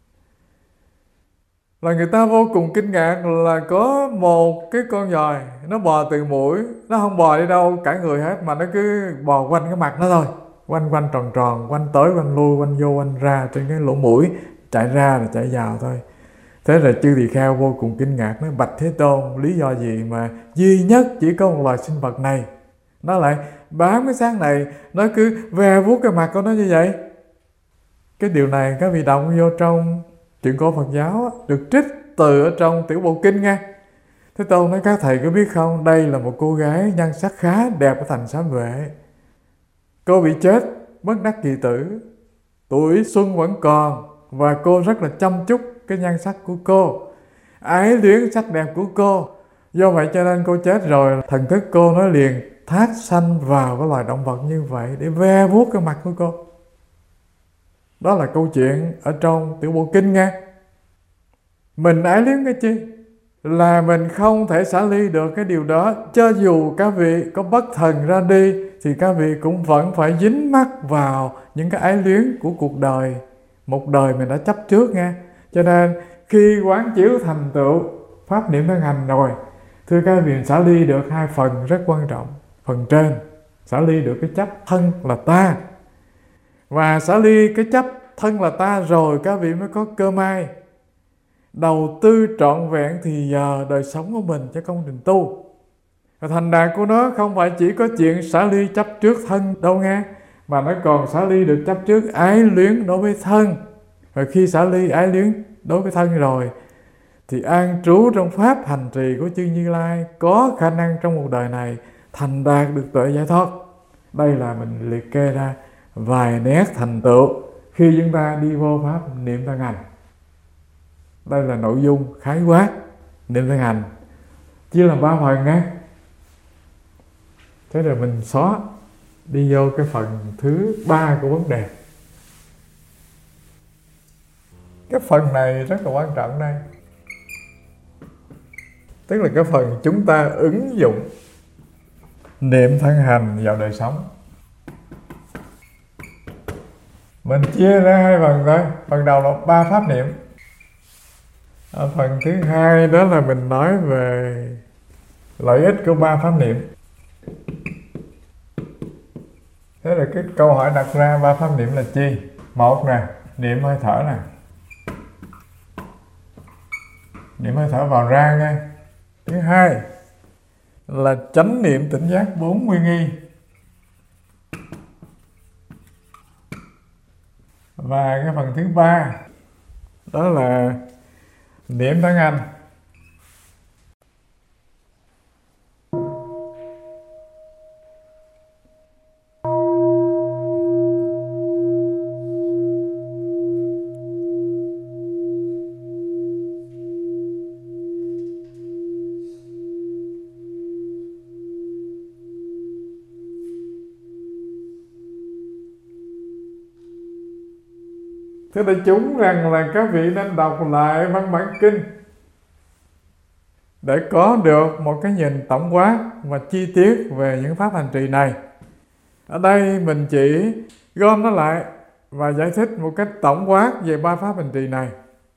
là người ta vô cùng kinh ngạc là có một cái con giòi nó bò từ mũi, nó không bò đi đâu cả người hết mà nó cứ bò quanh cái mặt nó thôi, quanh tròn tròn, quanh tới quanh lui, quanh vô quanh ra trên cái lỗ mũi, chạy ra rồi chạy vào thôi. Thế rồi chư tỳ kheo vô cùng kinh ngạc, nói bạch Thế Tôn, lý do gì mà duy nhất chỉ có một loài sinh vật này nó lại bám cái xác này, nó cứ ve vuốt cái mặt của nó như vậy? Cái điều này các vị đọc vô trong Truyện Cổ Phật giáo, được trích từ ở trong Tiểu Bộ Kinh nghe. Thế Tôn nói: các thầy có biết không, đây là một cô gái nhan sắc khá đẹp ở thành Xá Vệ. Cô bị chết bất đắc kỳ tử, tuổi xuân vẫn còn, và cô rất là chăm chút cái nhan sắc của cô, ái luyến sắc đẹp của cô. Do vậy cho nên cô chết rồi, thần thức cô nó liền thác sanh vào cái loài động vật như vậy để ve vuốt cái mặt của cô. Đó là câu chuyện ở trong Tiểu Bộ Kinh nha. Mình ái luyến cái chi là mình không thể xả ly được cái điều đó. Cho dù các vị có bất thần ra đi thì các vị cũng vẫn phải dính mắc vào những cái ái luyến của cuộc đời, một đời mình đã chấp trước nha. Cho nên khi quán chiếu thành tựu pháp niệm thân hành rồi, thưa các vị, xả ly được hai phần rất quan trọng. Phần trên, xả ly được cái chấp thân là ta, và xả ly cái chấp thân là ta rồi các vị mới có cơ may đầu tư trọn vẹn thì giờ đời sống của mình cho công trình tu. Và thành đạt của nó không phải chỉ có chuyện xả ly chấp trước thân đâu nghe, mà nó còn xả ly được chấp trước ái luyến đối với thân. Và khi xả ly ái luyến đối với thân rồi thì an trú trong pháp hành trì của chư Như Lai, có khả năng trong một đời này thành đạt được tuệ giải thoát. Đây là mình liệt kê ra vài nét thành tựu khi chúng ta đi vô pháp niệm thân hành. Đây là nội dung khái quát niệm thân hành, chia làm 3 phần nha. Thế rồi mình xóa đi vô cái phần thứ 3 của vấn đề. Cái phần này rất là quan trọng đây, tức là cái phần chúng ta ứng dụng niệm thân hành vào đời sống. Mình chia ra 2 phần thôi. Phần đầu là 3 pháp niệm. Phần thứ 2 đó là mình nói về lợi ích của 3 pháp niệm. Thế là cái câu hỏi đặt ra 3 pháp niệm là chi? Một nè, niệm hơi thở nè, niệm hơi thở vào ra nha. Thứ hai là chánh niệm tỉnh giác 4 uy nghi. Và cái phần thứ 3 đó là niệm thân hành. Thưa đại chúng rằng là các vị nên đọc lại văn bản kinh để có được một cái nhìn tổng quát và chi tiết về những pháp hành trì này. Ở đây mình chỉ gom nó lại và giải thích một cách tổng quát về 3 pháp hành trì này.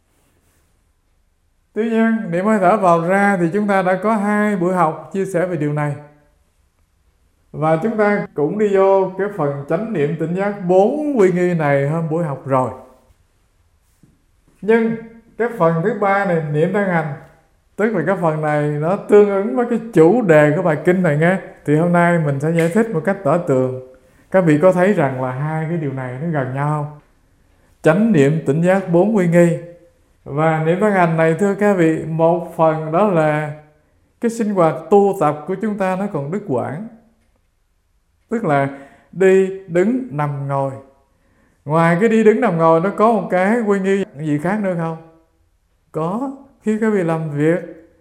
Tuy nhiên, niệm hơi thở vào ra thì chúng ta đã có 2 buổi học chia sẻ về điều này. Và chúng ta cũng đi vô cái phần chánh niệm tỉnh giác 4 uy nghi này hôm buổi học rồi. Nhưng cái phần thứ 3 này, niệm thân hành, tức là cái phần này nó tương ứng với cái chủ đề của bài kinh này nghe. Thì hôm nay mình sẽ giải thích một cách tỏ tường. Các vị có thấy rằng là 2 cái điều này nó gần nhau không? Chánh niệm tỉnh giác 4 uy nghi và niệm thân hành này, thưa các vị, một phần đó là cái sinh hoạt tu tập của chúng ta nó còn đứt quãng. Tức là đi, đứng, nằm, ngồi. Ngoài cái đi đứng nằm ngồi nó có một cái uy nghi gì khác nữa không? Có. Khi các vị làm việc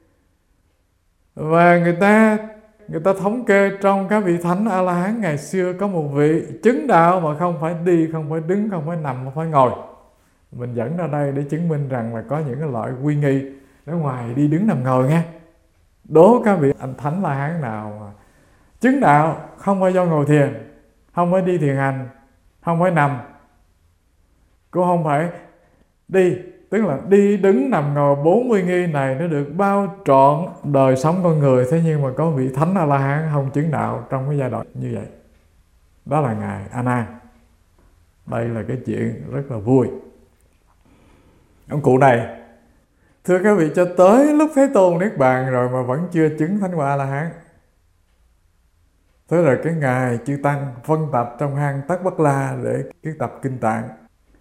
và người ta thống kê trong các vị thánh A-la-hán ngày xưa có một vị chứng đạo mà không phải đi, không phải đứng, không phải nằm, không phải ngồi. Mình dẫn ra đây để chứng minh rằng là có những cái loại uy nghi ở ngoài đi đứng nằm ngồi nha. Đố các vị anh thánh La-hán nào mà chứng đạo không phải do ngồi thiền, không phải đi thiền hành, không phải nằm, cũng không phải đi, tức là đi đứng nằm ngồi 4 uy nghi này nó được bao trọn đời sống con người. Thế nhưng mà có vị thánh A-la-hán không chứng đạo trong cái giai đoạn như vậy. Đó là ngài A Nan. Đây là cái chuyện rất là vui. Ông cụ này, thưa các vị, cho tới lúc Thế Tôn niết bàn rồi mà vẫn chưa chứng thánh quả A-la-hán. Thế rồi cái ngài chư tăng phân tập trong hang Tất Bất La để kiến tập kinh tạng.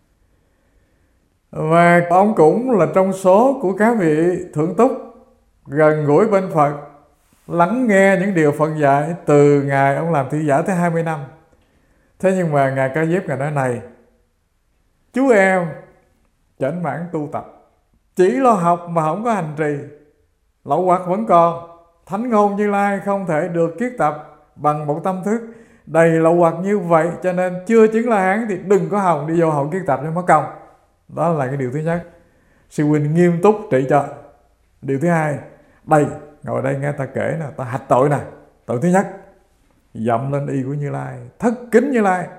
Và ông cũng là trong số của các vị thượng túc gần gũi bên Phật, lắng nghe những điều Phật dạy từ ngày ông làm thị giả tới 20 năm. Thế nhưng mà Ngài Ca Diếp Ngài nói này: chú em chểnh mãn tu tập, chỉ lo học mà không có hành trì, lậu hoặc vẫn còn. Thánh ngôn Như Lai không thể được kiết tập bằng một tâm thức đầy lậu hoặc như vậy, cho nên chưa chứng La Hán thì đừng có hòng đi vô hội kiết tập cho mất công. Đó là cái điều thứ nhất, sư huynh nghiêm túc trị cho. Điều thứ hai, đây ngồi đây nghe ta kể nè, ta hạch tội nè. Tội thứ nhất, dậm lên y của Như Lai, thất kính Như Lai.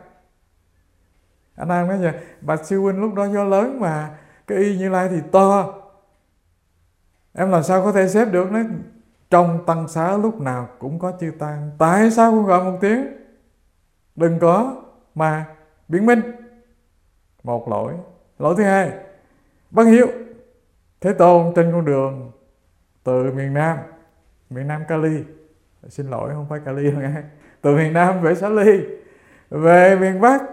Anh An nói vậy: bạch sư huynh, lúc đó gió lớn mà cái y Như Lai thì to, em làm sao có thể xếp được? Nói trong tăng xá lúc nào cũng có chư tăng, tại sao không gọi một tiếng? Đừng có mà biện minh. Một lỗi. Lỗi thứ hai, bất hiếu. Thế Tôn trên con đường từ miền Nam Cali, xin lỗi không phải Cali đâu nghe, từ miền Nam về Xá Ly, về miền Bắc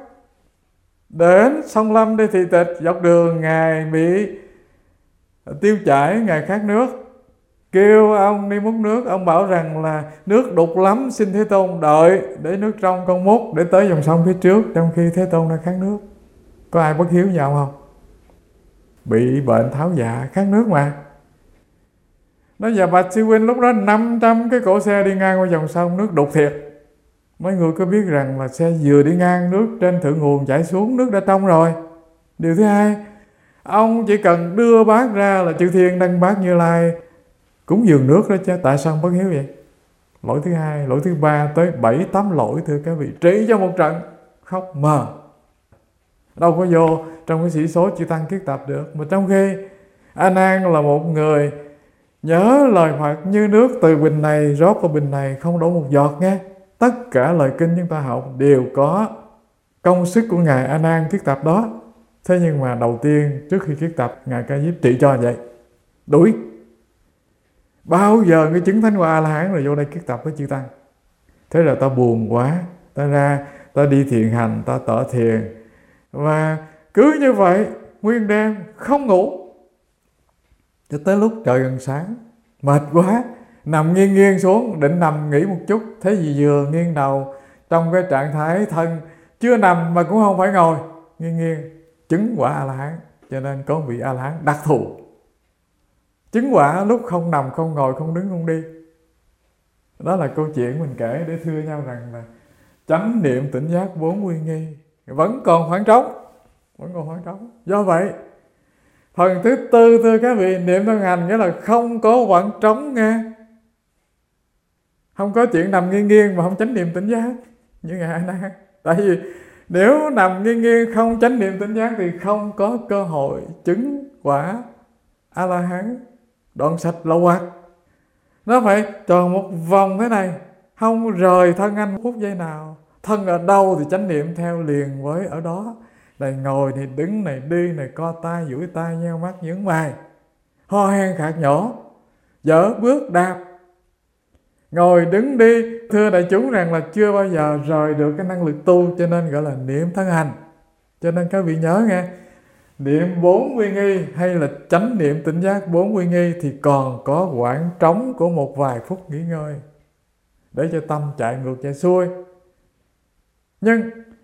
đến Sông Lâm để thị tịch, dọc đường Ngài bị tiêu chảy, Ngài khát nước, kêu ông đi múc nước. Ông bảo rằng là nước đục lắm, xin Thế Tôn đợi để nước trong con múc để tới dòng sông phía trước, trong khi Thế Tôn đang khát nước. Có ai bất hiếu như ông không? Bị bệnh tháo dạ, khát nước mà. Nói giờ bạch sư huynh, lúc đó 500 cái cỗ xe đi ngang qua dòng sông, nước đục thiệt. Mấy người có biết rằng là xe vừa đi ngang, nước trên thượng nguồn chảy xuống, nước đã trong rồi. Điều thứ hai, ông chỉ cần đưa bát ra là chư thiên đăng bát Như Lai cúng dường nước đó chứ, tại sao bất hiếu vậy? Lỗi thứ hai. Lỗi thứ ba, tới 7-8 lỗi thưa các vị, trị cho một trận khóc mờ. Đâu có vô trong cái sĩ số chư tăng kiết tập được. Mà trong khi A Nan là một người nhớ lời Phật như nước từ bình này rót vào bình này, không đổ một giọt nghe. Tất cả lời kinh chúng ta học đều có công sức của Ngài A Nan kiết tập đó. Thế nhưng mà đầu tiên trước khi kiết tập, Ngài Ca Diếp trị cho vậy. Đuổi. Bao giờ cái chứng thánh quả A La Hán rồi vô đây kiết tập với chư tăng. Thế là ta buồn quá, ta ra, ta đi thiền hành, ta tọa thiền. Và cứ như vậy nguyên đêm không ngủ, cho tới lúc trời gần sáng, mệt quá, nằm nghiêng xuống, định nằm nghỉ một chút. Thế gì vừa nghiêng đầu trong cái trạng thái thân chưa nằm mà cũng không phải ngồi, nghiêng chứng quả A La Hán. Cho nên có vị A La Hán đặc thù, chứng quả lúc không nằm, không ngồi, không đứng, không đi. Đó là câu chuyện mình kể để thưa nhau rằng là chánh niệm tỉnh giác 4 uy nghi vẫn còn khoảng trống. Do vậy phần thứ tư thưa các vị, niệm thân hành nghĩa là không có khoảng trống nghe. Không có chuyện nằm nghiêng mà không chánh niệm tỉnh giác như Ngài A Nan. Tại vì nếu nằm nghiêng không chánh niệm tỉnh giác thì không có cơ hội chứng quả A La Hán đoạn sạch lậu hoặc. Nó phải tròn một vòng thế này, không rời thân anh phút giây nào. Thân ở đâu thì chánh niệm theo liền với ở đó. Này ngồi này, đứng này, đi này, co tay, duỗi tay, nheo mắt, nhướng mày, ho hen khạc nhổ, dở bước đạp, ngồi đứng đi. Thưa đại chúng rằng là chưa bao giờ rời được cái năng lực tu, cho nên gọi là niệm thân hành. Cho nên các vị nhớ nghe, niệm 4 uy nghi hay là chánh niệm tỉnh giác 4 uy nghi thì còn có khoảng trống của một vài phút nghỉ ngơi để cho tâm chạy ngược chạy xuôi. Nhưng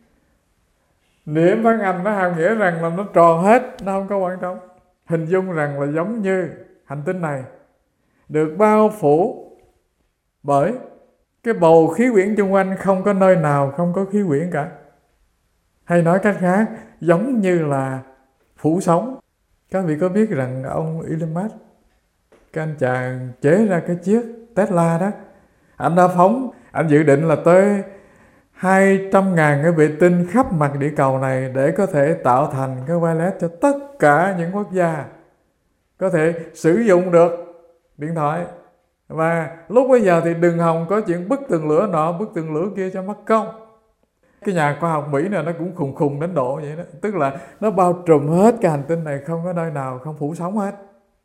niệm thân hành nó hàm nghĩa rằng là nó tròn hết, nó không có khoảng trống. Hình dung rằng là giống như hành tinh này được bao phủ bởi cái bầu khí quyển chung quanh, không có nơi nào không có khí quyển cả. Hay nói cách khác, giống như là phủ sóng. Các vị có biết rằng ông Elon Musk, cái anh chàng chế ra cái chiếc Tesla đó, anh đã phóng, anh dự định là tới 200.000 cái vệ tinh khắp mặt địa cầu này để có thể tạo thành cái wireless cho tất cả những quốc gia có thể sử dụng được điện thoại. Và lúc bây giờ thì đừng hòng có chuyện bức tường lửa nọ, bức tường lửa kia cho mất công. Cái nhà khoa học Mỹ này nó cũng khùng đến độ vậy đó. Tức là nó bao trùm hết cái hành tinh này, không có nơi nào không phủ sóng hết.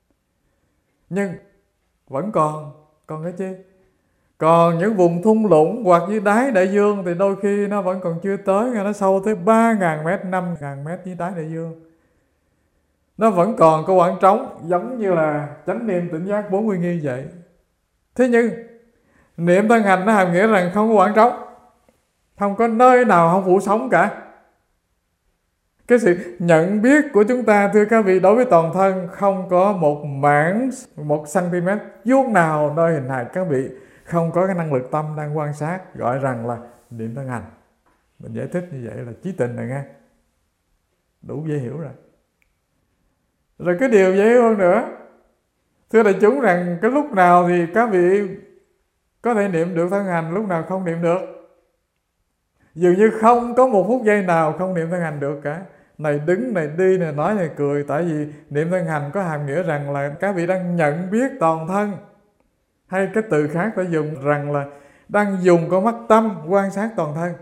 Nhưng vẫn còn cái chi? Còn những vùng thung lũng hoặc dưới đáy đại dương thì đôi khi nó vẫn còn chưa tới, nó sâu tới 3.000 mét, 5.000 mét dưới đáy đại dương. nó vẫn còn có khoảng trống, giống như là chánh niệm tỉnh giác 4 uy nghi vậy. Thế nhưng niệm thân hành nó hàm nghĩa rằng không có khoảng trống, không có nơi nào không phủ sống cả. Cái sự nhận biết của chúng ta, thưa các vị, đối với toàn thân không có một mảng, 1 cm vuông nào nơi hình hài các vị không có cái năng lực tâm đang quan sát, gọi rằng là niệm thân hành. Mình giải thích như vậy là chí tình rồi nghe, đủ dễ hiểu rồi. Rồi cái điều dễ hiểu hơn nữa, thưa đại chúng, rằng cái lúc nào thì các vị có thể niệm được thân hành, lúc nào không niệm được. Dường như không có một phút giây nào không niệm thân hành được cả. Này đứng, này đi, này nói, này cười. Tại vì niệm thân hành có hàm nghĩa rằng là các vị đang nhận biết toàn thân. Hay cái từ khác ta dùng rằng là đang dùng con mắt tâm quan sát toàn thân.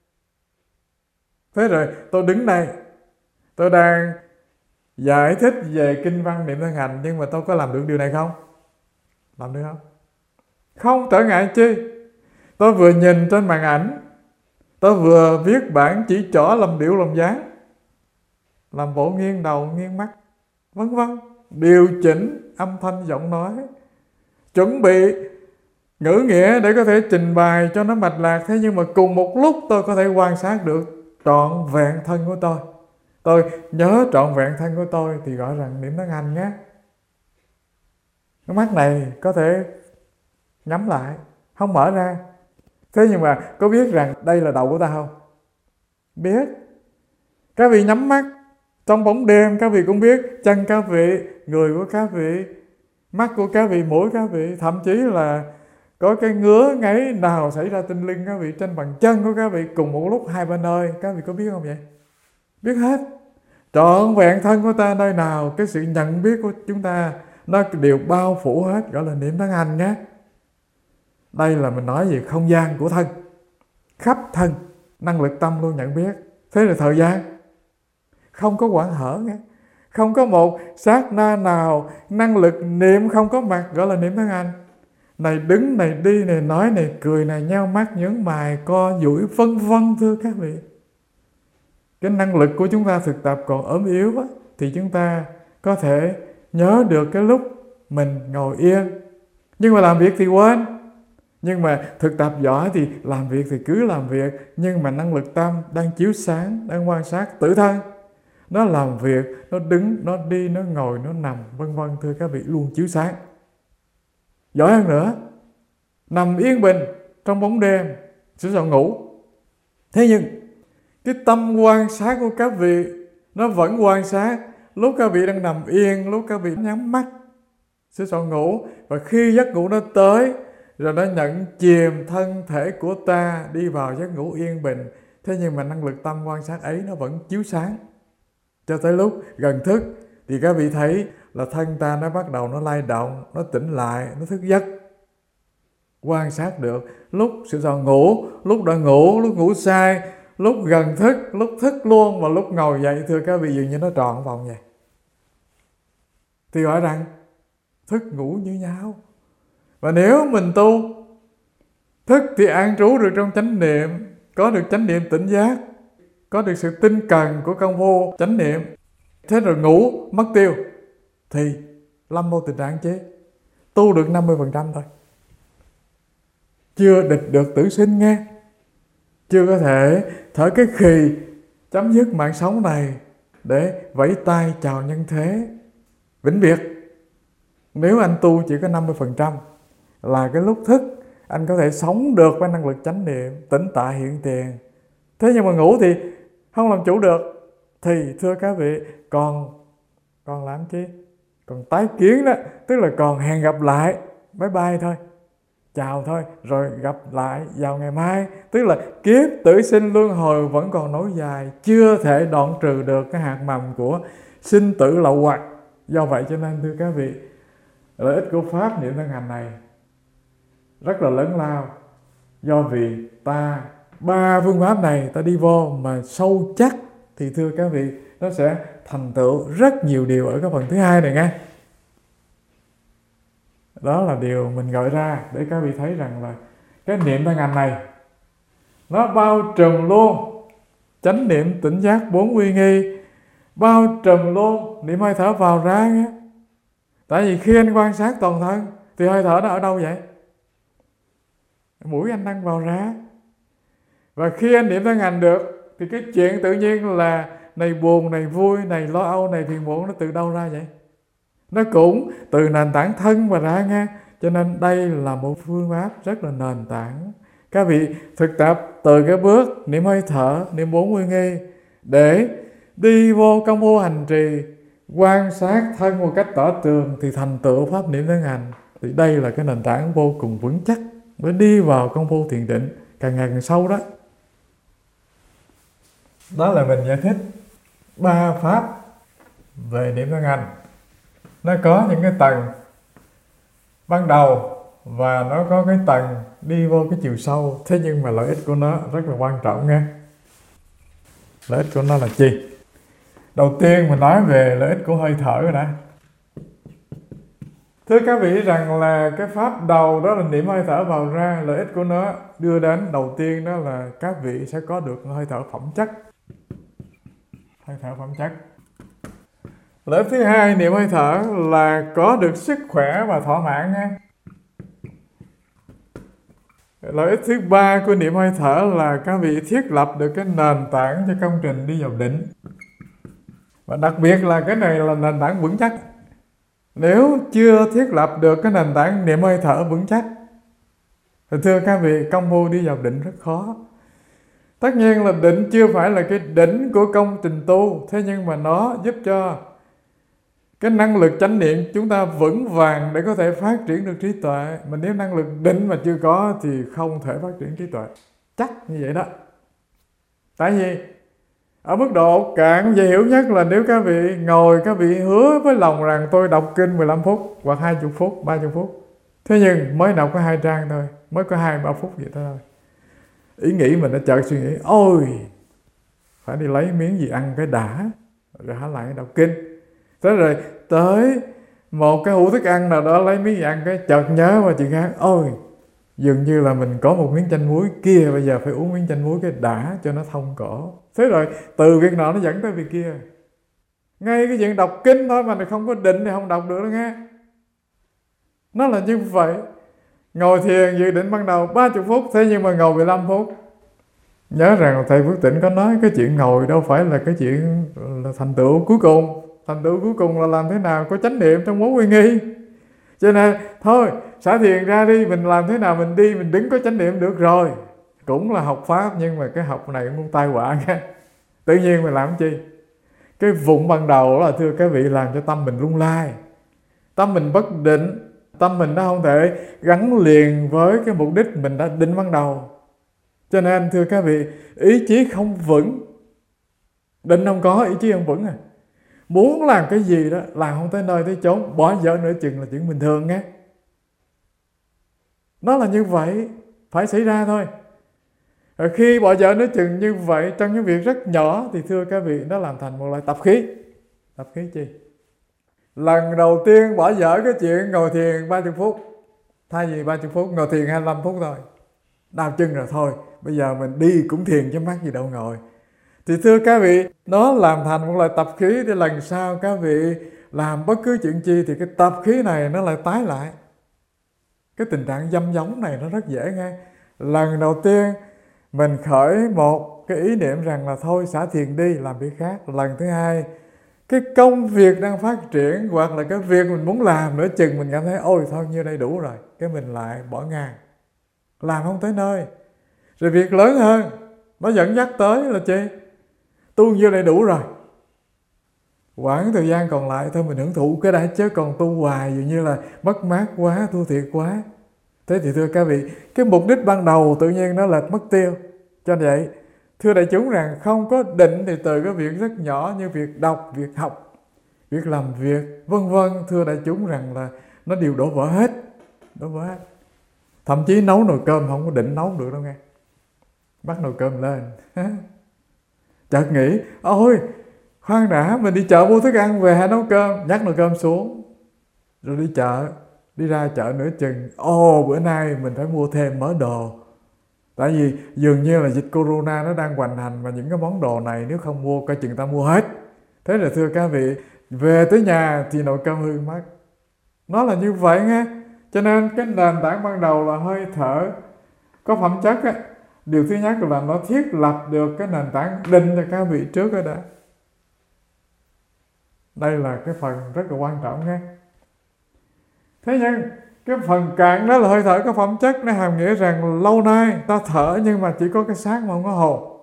Thế rồi tôi đứng đây, tôi đang giải thích về kinh văn niệm thân hành, nhưng mà tôi có làm được điều này không? Làm được không? Không trở ngại chi. Tôi vừa nhìn trên màn ảnh, tôi vừa viết bản chỉ trỏ làm điệu làm dáng, làm bộ nghiêng đầu nghiêng mắt, vân vân, điều chỉnh âm thanh giọng nói, chuẩn bị ngữ nghĩa để có thể trình bày cho nó mạch lạc. Thế nhưng mà cùng một lúc tôi có thể quan sát được trọn vẹn thân của tôi nhớ trọn vẹn thân của tôi, thì gọi rằng niệm thân hành nhé. Cái mắt này có thể nhắm lại, không mở ra. Thế nhưng mà có biết rằng đây là đầu của ta không? Biết. Các vị nhắm mắt trong bóng đêm, các vị cũng biết chân các vị, người của các vị, mắt của các vị, mũi các vị, thậm chí là có cái ngứa ngáy nào xảy ra trên lưng các vị, trên bàn chân của các vị cùng một lúc 2-3 nơi. Các vị có biết không vậy? Biết hết. Trọn vẹn thân của ta nơi nào, cái sự nhận biết của chúng ta nó đều bao phủ hết, gọi là niệm thân hành nhé. Đây là mình nói về không gian của thân, khắp thân, năng lực tâm luôn nhận biết. Thế là thời gian không có quãng hở nghe, không có một sát na nào năng lực niệm không có mặt, gọi là niệm thân hành. Này đứng, này đi, này nói, này cười, này nheo mắt, nhướng mày, co duỗi, vân vân. Thưa các vị, cái năng lực của chúng ta thực tập còn ốm yếu á, thì chúng ta có thể nhớ được cái lúc mình ngồi yên, nhưng mà làm việc thì quên. Nhưng mà thực tập giỏi thì làm việc thì cứ làm việc, nhưng mà năng lực tâm đang chiếu sáng, đang quan sát tự thân. Nó làm việc, nó đứng, nó đi, nó ngồi, nó nằm, vân vân. Thưa các vị, luôn chiếu sáng. Giỏi hơn nữa, nằm yên bình trong bóng đêm, sửa soạn ngủ. Thế nhưng cái tâm quan sát của các vị nó vẫn quan sát lúc các vị đang nằm yên, lúc các vị nhắm mắt sửa soạn ngủ. Và khi giấc ngủ nó tới rồi, nó nhận chìm thân thể của ta đi vào giấc ngủ yên bình. Thế nhưng mà năng lực tâm quan sát ấy nó vẫn chiếu sáng cho tới lúc gần thức, thì các vị thấy là thân ta nó bắt đầu nó lay động, nó tỉnh lại, nó thức giấc. Quan sát được lúc sửa soạn ngủ, lúc đã ngủ, lúc ngủ sai, lúc gần thức, lúc thức luôn, và lúc ngồi dậy. Thưa các vị, dường như nó trọn vòng vậy. Thì gọi rằng thức ngủ như nhau. Và nếu mình tu thức thì an trú được trong chánh niệm, có được chánh niệm tỉnh giác, có được sự tinh cần của công phu chánh niệm. Thế rồi ngủ mất tiêu thì lâm vô tình trạng chế, tu được 50% thôi, chưa địch được tử sinh nghe, chưa có thể thở cái khì chấm dứt mạng sống này để vẫy tay chào nhân thế vĩnh biệt. Nếu anh tu chỉ có 50% là cái lúc thức anh có thể sống được với năng lực chánh niệm, tĩnh tại hiện tiền. Thế nhưng mà ngủ thì không làm chủ được, thì thưa các vị, còn làm chi? Còn tái kiến đó, tức là còn hẹn gặp lại, bye bye thôi, chào thôi, rồi gặp lại vào ngày mai. Tức là kiếp tử sinh luân hồi vẫn còn nối dài, chưa thể đoạn trừ được cái hạt mầm của sinh tử lậu hoặc. Do vậy cho nên thưa các vị, lợi ích của pháp niệm thân hành này rất là lớn lao. Do vì ta 3 phương pháp này ta đi vô mà sâu chắc, thì thưa các vị, nó sẽ thành tựu rất nhiều điều ở cái phần thứ hai này nghe. Đó là điều mình gọi ra để các vị thấy rằng là cái niệm thân hành này nó bao trùm luôn chánh niệm tỉnh giác 4 uy nghi, bao trùm luôn niệm hơi thở vào ra nghe. Tại vì khi anh quan sát toàn thân thì hơi thở nó ở đâu vậy? Mũi anh đang vào ra. Và khi anh niệm thân hành được thì cái chuyện tự nhiên là này buồn, này vui, này lo âu, này phiền muộn nó từ đâu ra vậy? Nó cũng từ nền tảng thân mà ra nghe. Cho nên đây là một phương pháp rất là nền tảng. Các vị thực tập từ cái bước niệm hơi thở, niệm 40 nghi để đi vô công phu hành trì, quan sát thân một cách tỏ tường thì thành tựu pháp niệm thân hành. Thì đây là cái nền tảng vô cùng vững chắc để đi vào công phu thiền định càng ngày càng sâu đó. Đó là mình giải thích 3 pháp về niệm thân hành. Nó có những cái tầng ban đầu và nó có cái tầng đi vô cái chiều sâu. Thế nhưng mà lợi ích của nó rất là quan trọng nghe. Lợi ích của nó là gì? Đầu tiên mình nói về lợi ích của hơi thở rồi đã. Thưa các vị rằng là cái pháp đầu đó là niệm hơi thở vào ra. Lợi ích của nó đưa đến đầu tiên đó là các vị sẽ có được hơi thở phẩm chất. Hơi thở phẩm chất. Lợi ích thứ hai niệm hơi thở là có được sức khỏe và thỏa mãn nha. Lợi ích thứ ba của niệm hơi thở là các vị thiết lập được cái nền tảng cho công trình đi vào định. Và đặc biệt là cái này là nền tảng vững chắc. Nếu chưa thiết lập được cái nền tảng niệm hơi thở vững chắc thì thưa các vị, công phu đi vào định rất khó. Tất nhiên là định chưa phải là cái đỉnh của công trình tu, thế nhưng mà nó giúp cho cái năng lực chánh niệm chúng ta vững vàng để có thể phát triển được trí tuệ. Mà nếu năng lực định mà chưa có thì không thể phát triển trí tuệ. Chắc như vậy đó. Tại vì ở mức độ cạn dễ hiểu nhất là nếu các vị ngồi, các vị hứa với lòng rằng tôi đọc kinh 15 phút hoặc 20 phút, 30 phút. Thế nhưng mới đọc có 2 trang thôi, mới có 2-3 phút vậy thôi. Ý nghĩ mình đã chợt suy nghĩ, ôi phải đi lấy miếng gì ăn cái đã, rồi hả lại đọc kinh. Thế rồi tới một cái hũ thức ăn nào đó lấy miếng gì ăn cái chợt nhớ vào chuyện khác, ôi dường như là mình có một miếng chanh muối kia, bây giờ phải uống miếng chanh muối cái đã cho nó thông cổ. Thế rồi từ việc nọ nó dẫn tới việc kia. Ngay cái chuyện đọc kinh thôi mà không có định thì không đọc được đâu nghe. Nó là như vậy. Ngồi thiền dự định ban đầu 30 phút, thế nhưng mà ngồi 15 phút. Nhớ rằng thầy Phước Tịnh có nói cái chuyện ngồi đâu phải là cái chuyện là thành tựu cuối cùng. Thành tựu cuối cùng là làm thế nào có chánh niệm trong 4 uy nghi. Cho nên thôi xả thiền ra đi, mình làm thế nào mình đi, mình đứng có chánh niệm được rồi. Cũng là học pháp nhưng mà cái học này cũng tai họa nghe. Tự nhiên mình làm chi? Cái vụng ban đầu đó là thưa các vị làm cho tâm mình lung lay. Tâm mình bất định. Tâm mình nó không thể gắn liền với cái mục đích mình đã định ban đầu. Cho nên thưa các vị, ý chí không vững. Định không có, ý chí không vững à. Muốn làm cái gì đó, làm không tới nơi tới chốn, bỏ dở nửa chừng là chuyện bình thường nghe. Nó là như vậy, phải xảy ra thôi. Rồi khi bỏ dở nửa chừng như vậy trong những việc rất nhỏ thì thưa các vị, nó làm thành một loại tập khí. Tập khí chi? Lần đầu tiên bỏ dở cái chuyện ngồi thiền 30 phút. Thay vì 30 phút, ngồi thiền 25 phút thôi. Đau chân rồi thôi, bây giờ mình đi cũng thiền chứ mắc gì đâu ngồi. Thì thưa các vị, nó làm thành một loại tập khí để lần sau các vị làm bất cứ chuyện chi thì cái tập khí này nó lại tái lại. Cái tình trạng dâm giống này nó rất dễ nghe. Lần đầu tiên mình khởi một cái ý niệm rằng là thôi xả thiền đi, làm việc khác. Lần thứ hai, cái công việc đang phát triển hoặc là cái việc mình muốn làm nữa chừng mình cảm thấy ôi thôi như đây đủ rồi, cái mình lại bỏ ngang, làm không tới nơi. Rồi việc lớn hơn nó dẫn dắt tới là chi? Tu như đây đủ rồi, quãng thời gian còn lại thôi mình hưởng thụ cái đã chứ còn tu hoài dường như là mất mát quá, thua thiệt quá. Thế thì thưa các vị, cái mục đích ban đầu tự nhiên nó lệch mất tiêu. Cho nên vậy thưa đại chúng rằng không có định thì từ cái việc rất nhỏ như việc đọc, việc học, việc làm việc vân vân, thưa đại chúng rằng là nó đều đổ vỡ hết. Đổ vỡ hết. Thậm chí nấu nồi cơm không có định nấu được đâu nghe. Bắt nồi cơm lên chợt nghĩ ôi khoan đã, mình đi chợ mua thức ăn về hay nấu cơm, nhắc nồi cơm xuống rồi đi chợ, đi ra chợ nửa chừng bữa nay mình phải mua thêm mớ đồ. Tại vì dường như là dịch corona nó đang hoành hành và những cái món đồ này nếu không mua coi chừng ta mua hết. Thế là thưa các vị, về tới nhà thì nội cơm hư mất. Nó là như vậy nghe. Cho nên cái nền tảng ban đầu là hơi thở có phẩm chất á. Điều thứ nhất là nó thiết lập được cái nền tảng định cho các vị trước đó đã. Đây là cái phần rất là quan trọng nghe. Thế nhưng cái phần cạn đó là hơi thở có phẩm chất, nó hàm nghĩa rằng lâu nay ta thở nhưng mà chỉ có cái xác mà không có hồn.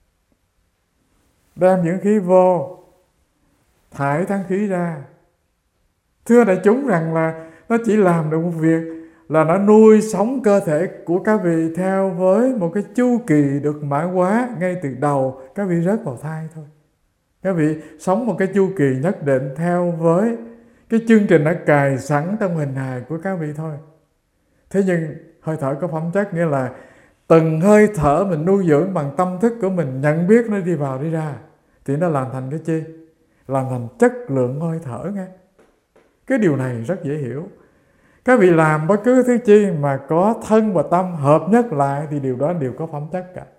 Đem dưỡng khí vô, thải thắng khí ra. Thưa đại chúng rằng là nó chỉ làm được một việc là nó nuôi sống cơ thể của các vị theo với một cái chu kỳ được mã hóa ngay từ đầu các vị rớt vào thai thôi. Các vị sống một cái chu kỳ nhất định theo với cái chương trình đã cài sẵn trong hình hài của các vị thôi. Thế nhưng hơi thở có phẩm chất nghĩa là từng hơi thở mình nuôi dưỡng bằng tâm thức của mình, nhận biết nó đi vào đi ra, thì nó làm thành cái chi? Làm thành chất lượng hơi thở nghe. Cái điều này rất dễ hiểu. Các vị làm bất cứ thứ chi mà có thân và tâm hợp nhất lại thì điều đó đều có phẩm chất cả.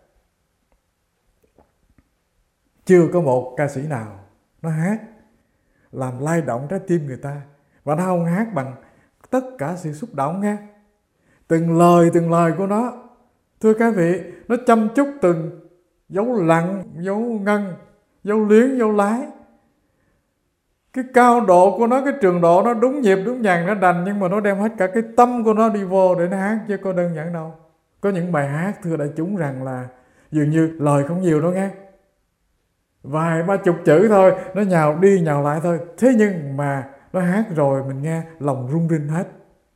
Chưa có một ca sĩ nào nó hát làm lay động trái tim người ta, và nó không hát bằng tất cả sự xúc động nghe. Từng lời của nó, thưa các vị, nó chăm chút từng dấu lặng, dấu ngân, dấu liếng, dấu lái. Cái cao độ của nó, cái trường độ nó đúng nhịp, đúng nhàng, nó đành, nhưng mà nó đem hết cả cái tâm của nó đi vô để nó hát, chứ có đơn giản đâu. Có những bài hát thưa đại chúng rằng là dường như lời không nhiều đâu nghe, vài ba chục chữ thôi, nó nhào đi nhào lại thôi. Thế nhưng mà nó hát rồi mình nghe lòng rung rinh hết.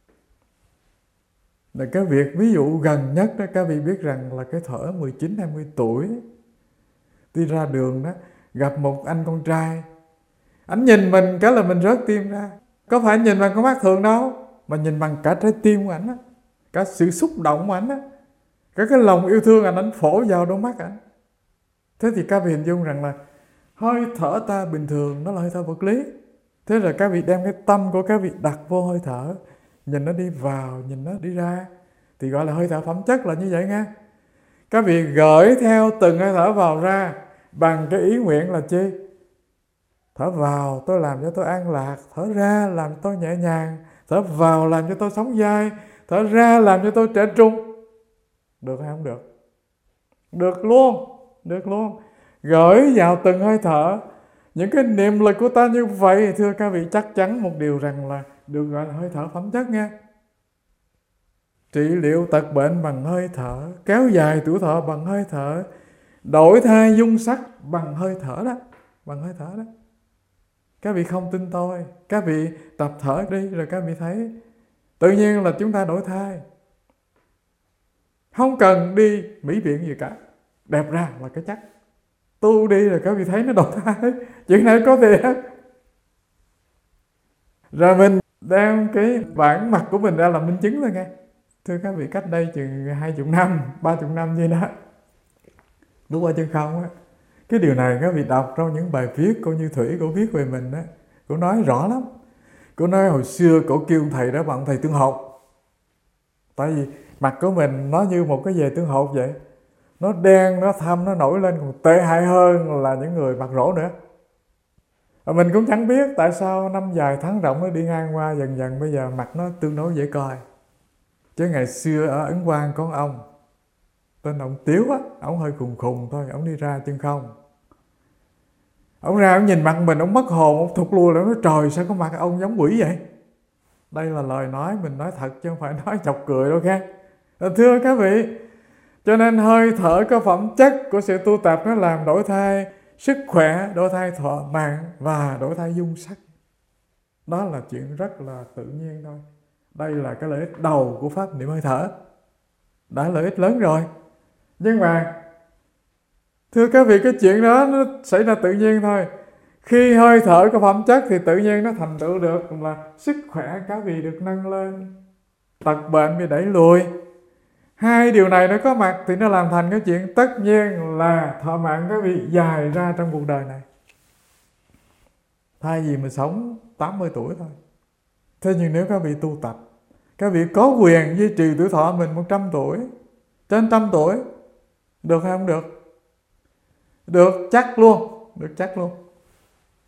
Là cái việc ví dụ gần nhất đó, các vị biết rằng là cái thở 19-20 tuổi đi ra đường đó, gặp một anh con trai, anh nhìn mình cái là mình rớt tim ra. Có phải anh nhìn bằng con mắt thường đâu, mà nhìn bằng cả trái tim của ảnh á, cả sự xúc động của ảnh á, cả cái lòng yêu thương ảnh phổ vào đôi mắt ảnh. Thế thì các vị hình dung rằng là hơi thở ta bình thường nó là hơi thở vật lý. Thế là các vị đem cái tâm của các vị đặt vô hơi thở, nhìn nó đi vào, nhìn nó đi ra, thì gọi là hơi thở phẩm chất là như vậy nghe. Các vị gửi theo từng hơi thở vào ra bằng cái ý nguyện là chi? Thở vào tôi làm cho tôi an lạc, thở ra làm cho tôi nhẹ nhàng, thở vào làm cho tôi sống dai, thở ra làm cho tôi trẻ trung. Được hay không được? Được luôn, được luôn. Gửi vào từng hơi thở những cái niệm lực của ta như vậy, thưa các vị, chắc chắn một điều rằng là được gọi là hơi thở phẩm chất nha. Trị liệu tật bệnh bằng hơi thở, kéo dài tuổi thọ bằng hơi thở, đổi thai dung sắc bằng hơi thở đó, bằng hơi thở đó. Các vị không tin tôi, các vị tập thở đi rồi các vị thấy tự nhiên là chúng ta đổi thai. Không cần đi mỹ viện gì cả, đẹp ra là cái chắc. Tu đi rồi các vị thấy nó đổi thai. Chuyện này có thiệt. Rồi mình đem cái bản mặt của mình ra làm minh chứng thôi nghe. Thưa các vị, cách đây chừng 20 năm, 30 năm gì đó, lúc ở chân không á, cái điều này các vị đọc trong những bài viết cô Như Thủy cô viết về mình á, cô nói rõ lắm. Cô nói hồi xưa cổ kêu thầy đó bằng thầy tương hột. Tại vì mặt của mình nó như một cái dề tương hột vậy. Nó đen, nó thâm, nó nổi lên, còn tệ hại hơn là những người mặt rỗ nữa. Và mình cũng chẳng biết tại sao năm dài tháng rộng nó đi ngang qua, dần dần bây giờ mặt nó tương đối dễ coi. Chứ ngày xưa ở Ấn Quang có ông tên ông Tiếu á, ông hơi khùng khùng thôi, ông đi ra chân không. Ông ra ông nhìn mặt mình, ông mất hồn, ông thụt lùi lại, nói trời sao có mặt ông giống quỷ vậy. Đây là lời nói mình nói thật chứ không phải nói chọc cười đâu khác. Thưa các vị, cho nên hơi thở có phẩm chất của sự tu tập nó làm đổi thay sức khỏe, đổi thay thọ mạng và đổi thay dung sắc. Đó là chuyện rất là tự nhiên thôi. Đây là cái lợi ích đầu của pháp niệm hơi thở. Đã lợi ích lớn rồi. Nhưng mà thưa các vị, cái chuyện đó nó xảy ra tự nhiên thôi. Khi hơi thở có phẩm chất thì tự nhiên nó thành tựu được là sức khỏe các vị được nâng lên, tật bệnh bị đẩy lùi. Hai điều này nó có mặt thì nó làm thành cái chuyện tất nhiên là thọ mạng các vị dài ra trong cuộc đời này. Thay vì mình sống 80 tuổi thôi. Thế nhưng nếu các vị tu tập, các vị có quyền duy trì tuổi thọ mình 100 tuổi, trên 100 tuổi. Được hay không được? Được chắc luôn, được chắc luôn.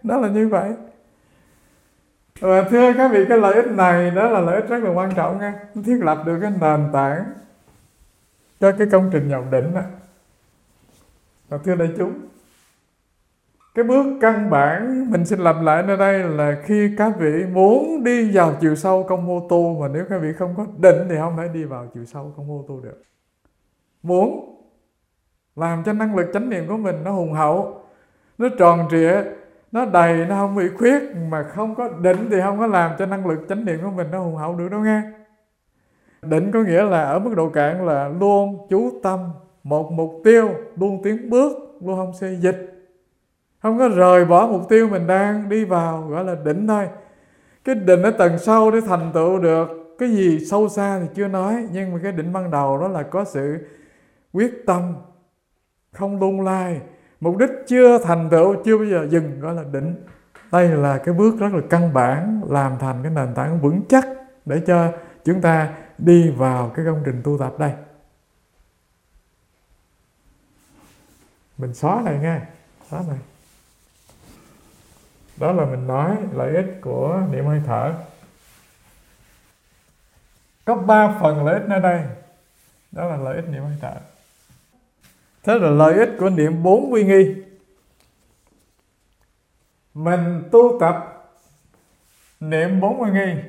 Đó là như vậy. Và thưa các vị, cái lợi ích này đó là lợi ích rất là quan trọng nha. Nó thiết lập được cái nền tảng cho cái công trình nhập định đó. Và thưa đại chúng, cái bước căn bản mình xin lặp lại nơi đây là khi các vị muốn đi vào chiều sâu công vô tu, mà nếu các vị không có định thì không thể đi vào chiều sâu công vô tu được. Muốn làm cho năng lực chánh niệm của mình nó hùng hậu, nó tròn trịa, nó đầy, nó không bị khuyết, mà không có định thì không có làm cho năng lực chánh niệm của mình nó hùng hậu được đâu nghe. Định có nghĩa là ở mức độ cạn là luôn chú tâm một mục tiêu, luôn tiến bước, luôn không xê dịch, không có rời bỏ mục tiêu mình đang đi vào, gọi là định thôi. Cái định ở tầng sâu để thành tựu được cái gì sâu xa thì chưa nói, nhưng mà cái định ban đầu đó là có sự quyết tâm, không lung lay, mục đích chưa thành tựu, chưa bao giờ dừng, gọi là định. Đây là cái bước rất là căn bản, làm thành cái nền tảng vững chắc để cho chúng ta đi vào cái công trình tu tập đây. Mình xóa này nghe, xóa này. Đó là mình nói lợi ích của niệm hơi thở. Có 3 phần lợi ích ở đây. Đó là lợi ích niệm hơi thở. Thế là lợi ích của niệm 4 uy nghi. Mình tu tập niệm 4 uy nghi,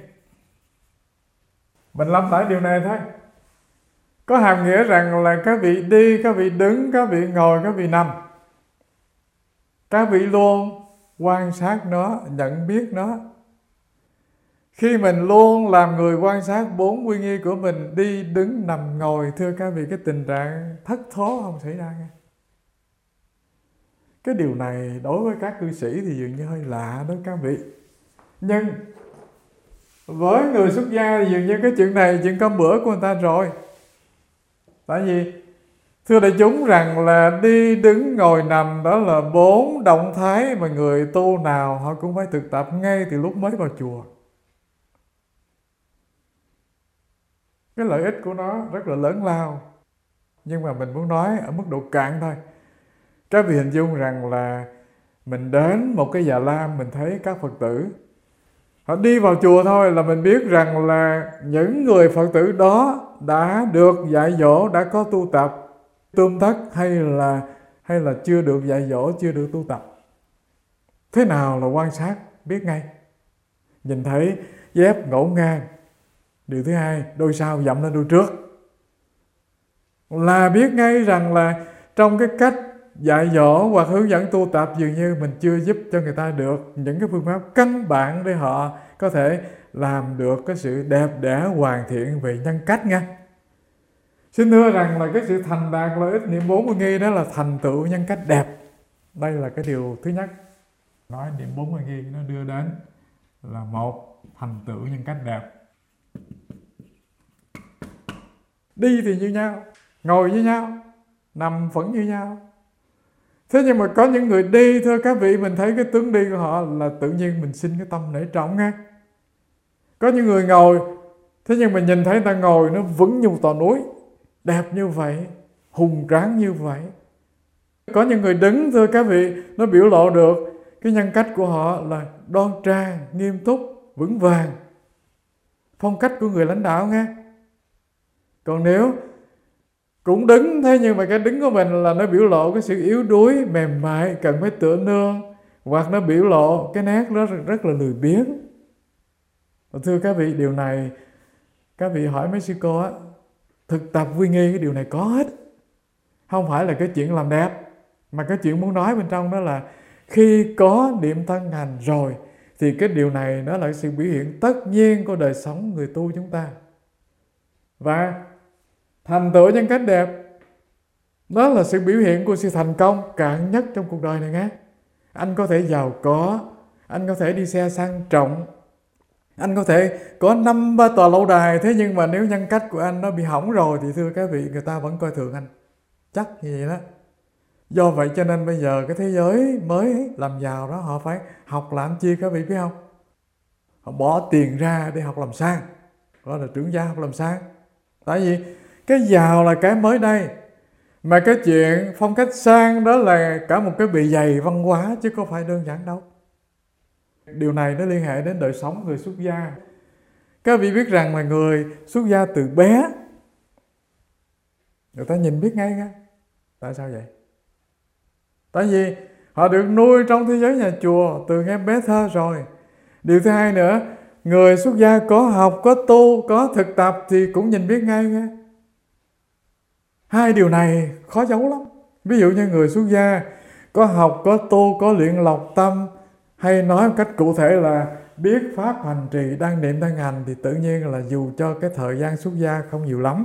mình lặp lại điều này thôi. Có hàm nghĩa rằng là các vị đi, các vị đứng, các vị ngồi, các vị nằm, các vị luôn quan sát nó, nhận biết nó. Khi mình luôn làm người quan sát 4 uy nghi của mình, đi, đứng, nằm, ngồi, thưa các vị, cái tình trạng thất thố không xảy ra nghe. Cái điều này đối với các cư sĩ thì dường như hơi lạ đối với các vị. Nhưng với người xuất gia thì dường như cái chuyện này chuyện cơm bữa của người ta rồi. Tại vì thưa đại chúng rằng là đi, đứng, ngồi, nằm đó là 4 động thái mà người tu nào họ cũng phải thực tập ngay từ lúc mới vào chùa. Cái lợi ích của nó rất là lớn lao. Nhưng mà mình muốn nói ở mức độ cạn thôi. Các vị hình dung rằng là mình đến một cái già lam, mình thấy các Phật tử họ đi vào chùa thôi là mình biết rằng là những người Phật tử đó đã được dạy dỗ, đã có tu tập tươm tất, hay là chưa được dạy dỗ, chưa được tu tập. Thế nào là quan sát biết ngay. Nhìn thấy dép ngổn ngang, điều thứ hai, đôi sau dậm lên đôi trước, là biết ngay rằng là trong cái cách dạy dỗ hoặc hướng dẫn tu tập dường như mình chưa giúp cho người ta được những cái phương pháp căn bản để họ có thể làm được cái sự đẹp đẽ hoàn thiện về nhân cách nha. Xin thưa rằng là cái sự thành đạt lợi ích niệm 4 uy nghi đó là thành tựu nhân cách đẹp. Đây là cái điều thứ nhất. Nói niệm 4 uy nghi nó đưa đến là một, thành tựu nhân cách đẹp. Đi thì như nhau, ngồi như nhau, nằm vẫn như nhau. Thế nhưng mà có những người đi, thưa các vị, mình thấy cái tướng đi của họ là tự nhiên mình sinh cái tâm nể trọng nghe. Có những người ngồi, thế nhưng mình nhìn thấy người ta ngồi nó vững như một tòa núi, đẹp như vậy, hùng tráng như vậy. Có những người đứng, thưa các vị, nó biểu lộ được cái nhân cách của họ là đoan trang, nghiêm túc, vững vàng. Phong cách của người lãnh đạo nghe. Còn nếu cũng đứng, thế nhưng mà cái đứng của mình là nó biểu lộ cái sự yếu đuối, mềm mại, cần phải tựa nương, hoặc nó biểu lộ cái nét đó rất là lười biếng. Thưa các vị, điều này các vị hỏi mấy sư cô á, thực tập uy nghi cái điều này có hết. Không phải là cái chuyện làm đẹp, mà cái chuyện muốn nói bên trong đó là khi có niệm thân hành rồi thì cái điều này nó là sự biểu hiện tất nhiên của đời sống người tu chúng ta. Và thành tựu nhân cách đẹp đó là sự biểu hiện của sự thành công cạn nhất trong cuộc đời này nghe. Anh có thể giàu có, anh có thể đi xe sang trọng, anh có thể có 5-3 tòa lâu đài, thế nhưng mà nếu nhân cách của anh nó bị hỏng rồi thì thưa các vị, người ta vẫn coi thường anh. Chắc như vậy đó. Do vậy cho nên bây giờ cái thế giới mới làm giàu đó, họ phải học làm chi các vị biết không? Họ bỏ tiền ra để học làm sang, gọi là trưởng gia học làm sang. Tại vì cái giàu là cái mới đây, mà cái chuyện phong cách sang đó là cả một cái bề dày văn hóa chứ không phải đơn giản đâu. Điều này nó liên hệ đến đời sống người xuất gia. Các vị biết rằng là người xuất gia từ bé, người ta nhìn biết ngay nha. Tại sao vậy? Tại vì họ được nuôi trong thế giới nhà chùa từ ngay bé thơ rồi. Điều thứ hai nữa, người xuất gia có học, có tu, có thực tập thì cũng nhìn biết ngay nha. Hai điều này khó giấu lắm. Ví dụ như người xuất gia có học, có tu, có luyện lọc tâm, hay nói một cách cụ thể là biết pháp hành trì, đang niệm đang hành, thì tự nhiên là dù cho cái thời gian xuất gia không nhiều lắm,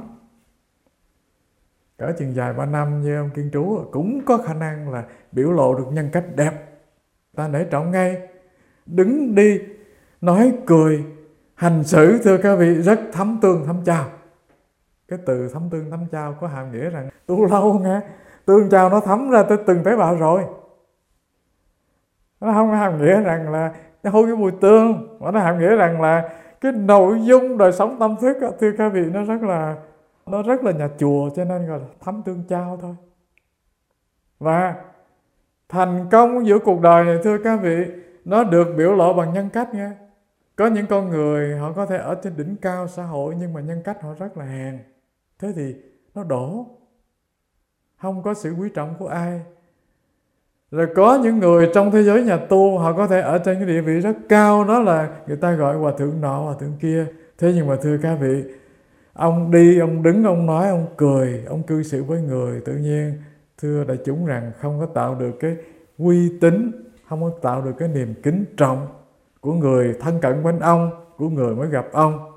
cỡ chừng vài ba năm như ông Kiên Trú, cũng có khả năng là biểu lộ được nhân cách đẹp. Ta nể trọng ngay, đứng đi, nói cười, hành xử thưa các vị rất thấm tương thấm chào. Cái từ thấm tương thấm chào có hàm nghĩa rằng tu lâu nghe, tương chào nó thấm ra tới từng tế bào rồi. Nó không có hàm nghĩa rằng là nó hôi cái mùi tương, mà nó hàm nghĩa rằng là cái nội dung đời sống tâm thức đó, thưa các vị, nó rất là nhà chùa, cho nên gọi là thấm tương chao thôi. Và thành công giữa cuộc đời này thưa các vị, nó được biểu lộ bằng nhân cách nghe. Có những con người họ có thể ở trên đỉnh cao xã hội nhưng mà nhân cách họ rất là hèn. Thế thì nó đổ, không có sự quý trọng của ai. Rồi có những người trong thế giới nhà tu, họ có thể ở trên cái địa vị rất cao, đó là người ta gọi hòa thượng nọ, hòa thượng kia. Thế nhưng mà thưa các vị, ông đi, ông đứng, ông nói, ông cười, ông cư xử với người, tự nhiên thưa đại chúng rằng không có tạo được cái uy tín, không có tạo được cái niềm kính trọng của người thân cận bên ông, của người mới gặp ông.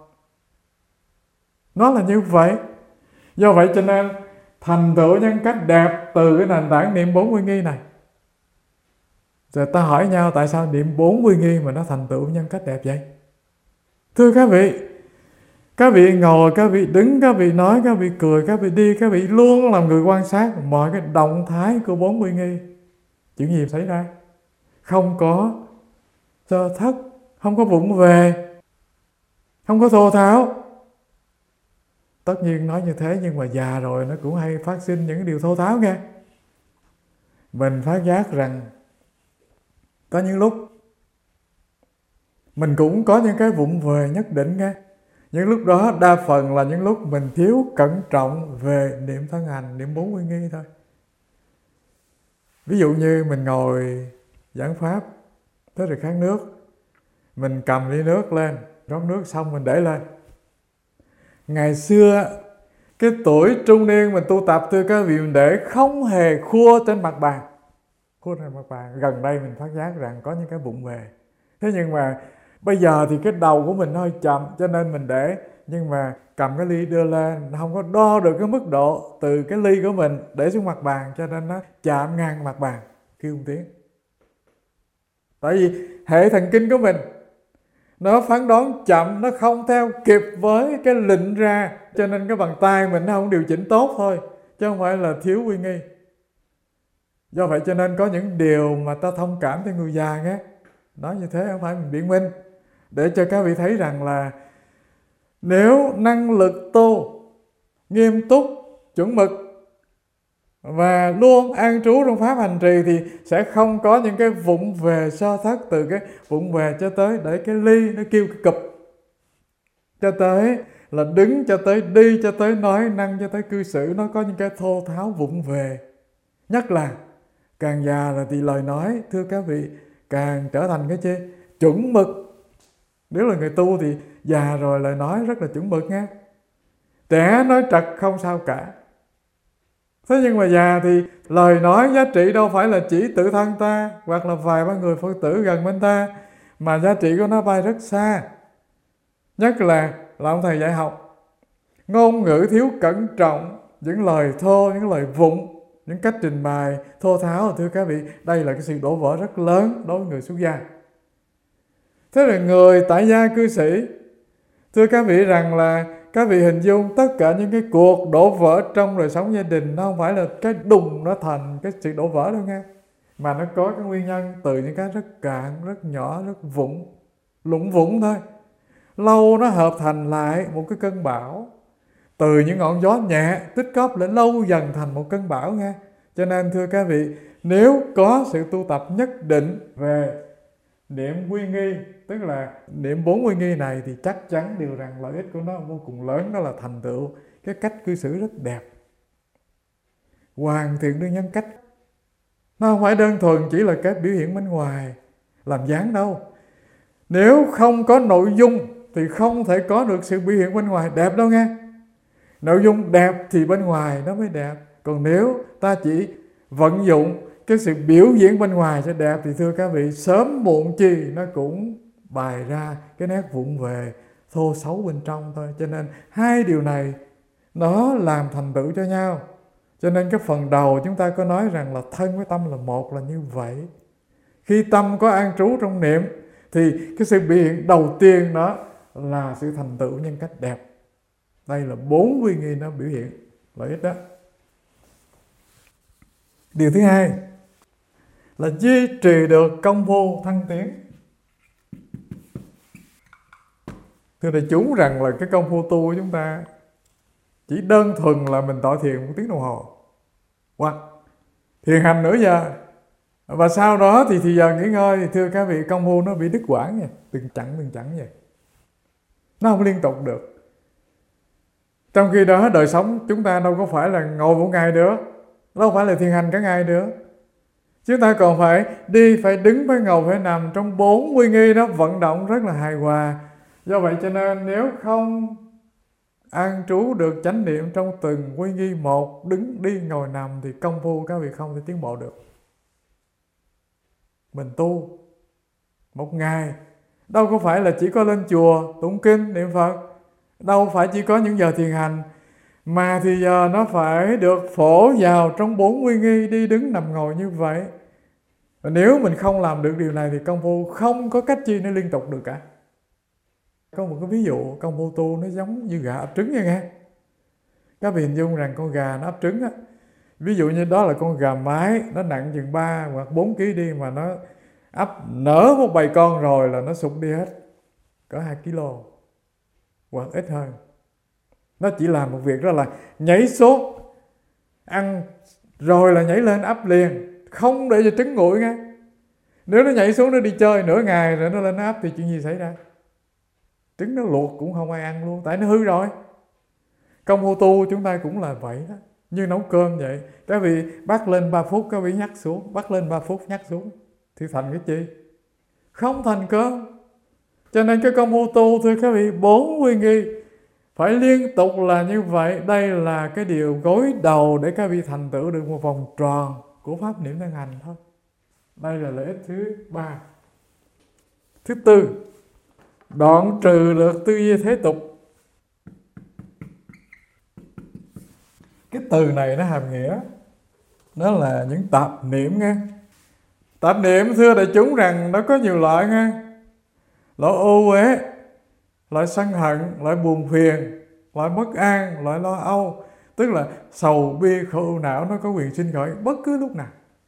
Nó là như vậy. Do vậy cho nên thành tựu nhân cách đẹp từ cái nền tảng niệm 40 nghi này. Rồi ta hỏi nhau tại sao niệm 40 nghi mà nó thành tựu nhân cách đẹp vậy? Thưa các vị ngồi, các vị đứng, các vị nói, các vị cười, các vị đi, các vị luôn làm người quan sát mọi cái động thái của 40 nghi. Chuyện gì xảy ra? Không có sơ thất, không có vụng về, không có thô tháo. Tất nhiên nói như thế nhưng mà già rồi nó cũng hay phát sinh những điều thô tháo nghe. Mình phát giác rằng có những lúc mình cũng có những cái vụng về nhất định nghe. Những lúc đó đa phần là những lúc mình thiếu cẩn trọng về niệm thân hành, niệm 40 nghi thôi. Ví dụ như mình ngồi giảng pháp, thế rồi khát nước, mình cầm ly nước lên, rót nước xong mình để lên. Ngày xưa cái tuổi trung niên mình tu tập thưa các vị, mình để không hề khua trên mặt bàn. Khua trên mặt bàn. Gần đây mình phát giác rằng có những cái vụng về. Thế nhưng mà bây giờ thì cái đầu của mình nó hơi chậm, cho nên mình để, nhưng mà cầm cái ly đưa lên, không có đo được cái mức độ từ cái ly của mình để xuống mặt bàn, cho nên nó chạm ngang mặt bàn kêu một tiếng. Tại vì hệ thần kinh của mình nó phán đoán chậm, nó không theo kịp với cái lệnh ra, cho nên cái bàn tay mình nó không điều chỉnh tốt thôi, chứ không phải là thiếu uy nghi. Do vậy cho nên có những điều mà ta thông cảm cho người già nghe. Nói như thế không phải mình biện minh, để cho các vị thấy rằng là nếu năng lực tu nghiêm túc, chuẩn mực và luôn an trú trong pháp hành trì thì sẽ không có những cái vụng về sơ thất, từ cái vụng về cho tới để cái ly nó kêu cái cụp, cho tới là đứng, cho tới đi, cho tới nói năng, cho tới cư xử, nó có những cái thô tháo vụng về. Nhất là càng già rồi thì lời nói thưa các vị càng trở thành cái chi? Chuẩn mực. Nếu là người tu thì già rồi lời nói rất là chuẩn mực nha. Trẻ nói trật không sao cả. Thế nhưng mà già thì lời nói giá trị đâu phải là chỉ tự thân ta hoặc là vài ba người Phật tử gần bên ta, mà giá trị của nó bay rất xa. Nhất là ông thầy dạy học, ngôn ngữ thiếu cẩn trọng, những lời thô, những lời vụng, những cách trình bày thô tháo, thưa các vị, đây là cái sự đổ vỡ rất lớn đối với người xuất gia. Thế là người tại gia cư sĩ, thưa các vị rằng là các vị hình dung tất cả những cái cuộc đổ vỡ trong đời sống gia đình, nó không phải là cái đùng nó thành cái sự đổ vỡ đâu nghe, mà nó có cái nguyên nhân từ những cái rất cạn, rất nhỏ, rất vụng, lụng vụng thôi. Lâu nó hợp thành lại một cái cơn bão, từ những ngọn gió nhẹ tích góp lại lâu dần thành một cơn bão nghe. Cho nên thưa các vị, nếu có sự tu tập nhất định về niệm quy nghi, tức là niệm 4 quy nghi này thì chắc chắn điều rằng lợi ích của nó vô cùng lớn, đó là thành tựu cái cách cư xử rất đẹp, hoàn thiện được nhân cách. Nó không phải đơn thuần chỉ là cái biểu hiện bên ngoài làm dáng đâu. Nếu không có nội dung thì không thể có được sự biểu hiện bên ngoài đẹp đâu nghe. Nội dung đẹp thì bên ngoài nó mới đẹp. Còn nếu ta chỉ vận dụng cái sự biểu diễn bên ngoài cho đẹp thì thưa các vị, sớm muộn chi nó cũng bày ra cái nét vụng về thô xấu bên trong thôi. Cho nên hai điều này nó làm thành tựu cho nhau. Cho nên cái phần đầu chúng ta có nói rằng là thân với tâm là một, là như vậy. Khi tâm có an trú trong niệm thì cái sự biểu hiện đầu tiên đó là sự thành tựu nhân cách đẹp. Đây là 4 quy nghi nó biểu hiện lợi ích đó. Điều thứ hai là duy trì được công phu thăng tiến. Thưa đại chúng rằng là cái công phu tu của chúng ta chỉ đơn thuần là mình tọa thiền 1 tiếng đồng hồ hoặc thiền hành nửa giờ, và sau đó thì giờ nghỉ ngơi, thì thưa các vị, công phu nó bị đứt quãng nha, từng chặng vậy. Nó không liên tục được. Trong khi đó đời sống chúng ta đâu có phải là ngồi một ngày nữa, đâu phải là thiền hành cả ngày nữa. Chúng ta còn phải đi, phải đứng, phải ngồi, phải nằm trong 4 quy nghi đó, vận động rất là hài hòa. Do vậy cho nên nếu không an trú được chánh niệm trong từng quy nghi một, đứng, đi, ngồi, nằm, thì công phu các vị không thể tiến bộ được. Mình tu một ngày đâu có phải là chỉ có lên chùa tụng kinh niệm Phật, đâu phải chỉ có những giờ thiền hành, mà thì giờ nó phải được phổ vào trong 4 quy nghi, đi đứng nằm ngồi như vậy. Và nếu mình không làm được điều này thì công phu không có cách chi nó liên tục được cả. Có một cái ví dụ công phu tu nó giống như gà ấp trứng nha nghe. Các vị hình dung rằng con gà nó ấp trứng á, ví dụ như đó là con gà mái, nó nặng chừng 3 hoặc 4 kg đi, mà nó ấp nở một bầy con rồi là nó sụt đi hết có 2 kg hoặc ít hơn. Nó chỉ làm một việc đó là nhảy xuống ăn rồi là nhảy lên ấp liền, không để cho trứng nguội nghe. Nếu nó nhảy xuống nó đi chơi nửa ngày rồi nó lên nó ấp thì chuyện gì xảy ra? Trứng nó luộc cũng không ai ăn luôn, tại nó hư rồi. Công phu tu chúng ta cũng là vậy đó, như nấu cơm vậy. Các vị bắt lên 3 phút, các vị nhắc xuống, bắt lên 3 phút nhắc xuống, thì thành cái chi? Không thành cơm. Cho nên cái công phu tu thưa các vị, 4 quy nghi phải liên tục là như vậy. Đây là cái điều gối đầu để các vị thành tựu được một vòng tròn của pháp niệm thân hành thôi. Đây là lợi ích thứ 3. Thứ 4, đoạn trừ được tư duy thế tục. Cái từ này nó hàm nghĩa đó là những tạp niệm nghe. Tạp niệm thưa đại chúng rằng nó có nhiều loại nghe. Loại ô uế, loại sân hận, loại buồn phiền, loại bất an, loại lo âu. Tức là sầu bi khổ ưu não nó có quyền sinh khởi bất cứ lúc nào.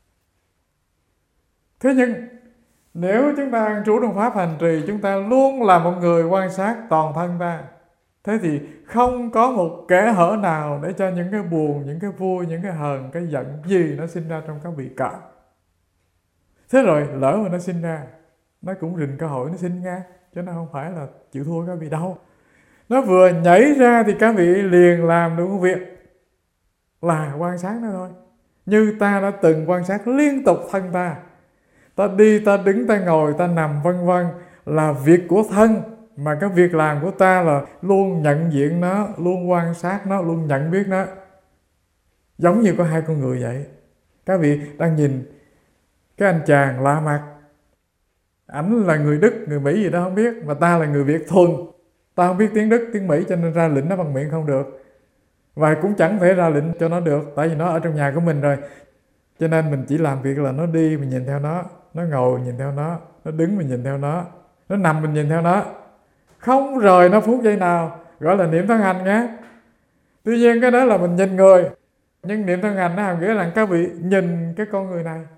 Thế nhưng nếu chúng ta an trú trong pháp hành trì, chúng ta luôn là một người quan sát toàn thân ta, thế thì không có một kẽ hở nào để cho những cái buồn, những cái vui, những cái hờn, cái giận gì nó sinh ra trong các vị cả. Thế rồi lỡ mà nó sinh ra, nó cũng rình cơ hội nó sinh ra, chứ nó không phải là chịu thua các vị đâu. Nó vừa nhảy ra thì các vị liền làm được một việc là quan sát nó thôi. Như ta đã từng quan sát liên tục thân ta. Ta đi, ta đứng, ta ngồi, ta nằm vân vân là việc của thân, mà cái việc làm của ta là luôn nhận diện nó, luôn quan sát nó, luôn nhận biết nó. Giống như có hai con người vậy. Các vị đang nhìn cái anh chàng lạ mặt, ảnh là người Đức, người Mỹ gì đó không biết, mà ta là người Việt thuần. Ta không biết tiếng Đức, tiếng Mỹ, cho nên ra lệnh nó bằng miệng không được, và cũng chẳng thể ra lệnh cho nó được, tại vì nó ở trong nhà của mình rồi. Cho nên mình chỉ làm việc là nó đi mình nhìn theo nó ngồi mình nhìn theo nó đứng mình nhìn theo nó nằm mình nhìn theo nó, không rời nó phút giây nào, gọi là niệm thân hành nhé. Tuy nhiên cái đó là mình nhìn người, nhưng niệm thân hành nó hàm nghĩa là các vị nhìn cái con người này,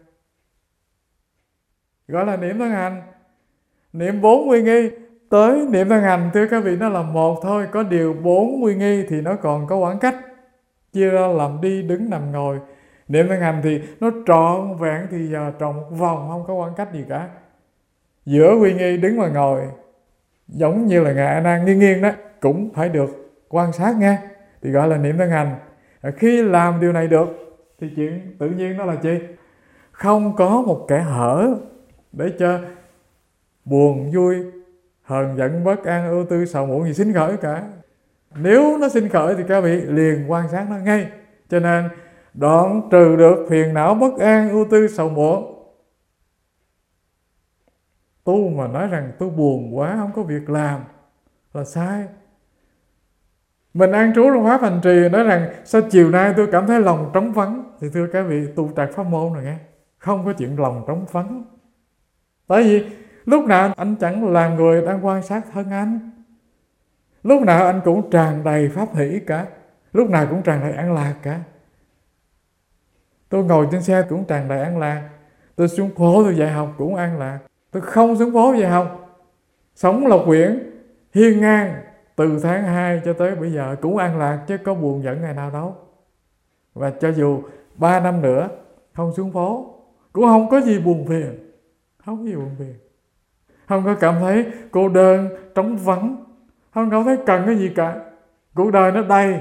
gọi là niệm thân hành. Niệm 4 quy nghi tới niệm thân hành thưa các vị nó là một thôi. Có điều 4 quy nghi thì nó còn có khoảng cách, chia ra làm đi đứng nằm ngồi. Niệm thân hành thì nó trọn vẹn thì giờ tròn một vòng, không có khoảng cách gì cả. giữa uy nghi đứng và ngồi, giống như là Ngài A Nan nghiêng nghiêng đó, cũng phải được quan sát nghe, thì gọi là niệm thân hành. Khi làm điều này được thì chuyện tự nhiên đó là chi? Không có một kẻ hở để cho buồn vui, hờn giận, bất an, ưu tư, sầu muộn gì sinh khởi cả. Nếu nó sinh khởi thì các vị liền quan sát nó ngay. Cho nên đoạn trừ được phiền não, bất an, ưu tư, sầu muộn. Tu mà nói rằng tôi buồn quá, không có việc làm là sai. Mình an trú trong pháp hành trì nói rằng sao chiều nay tôi cảm thấy lòng trống vắng, thì thưa các vị, tu trạc pháp môn rồi nghe, không có chuyện lòng trống vắng. Tại vì lúc nào anh chẳng là người đang quan sát thân anh, lúc nào anh cũng tràn đầy pháp hỷ cả, lúc nào cũng tràn đầy an lạc cả. Tôi ngồi trên xe cũng tràn đầy an lạc, tôi xuống phố tôi dạy học cũng an lạc, tôi không xuống phố dạy học, sống Lộc Quyển hiên ngang từ tháng 2 cho tới bây giờ cũng an lạc, chứ có buồn giận ngày nào đâu. Và cho dù 3 năm nữa không xuống phố cũng không có gì buồn phiền, không có gì buồn phiền, không có cảm thấy cô đơn, trống vắng, không cảm thấy cần cái gì cả. Cuộc đời nó đầy,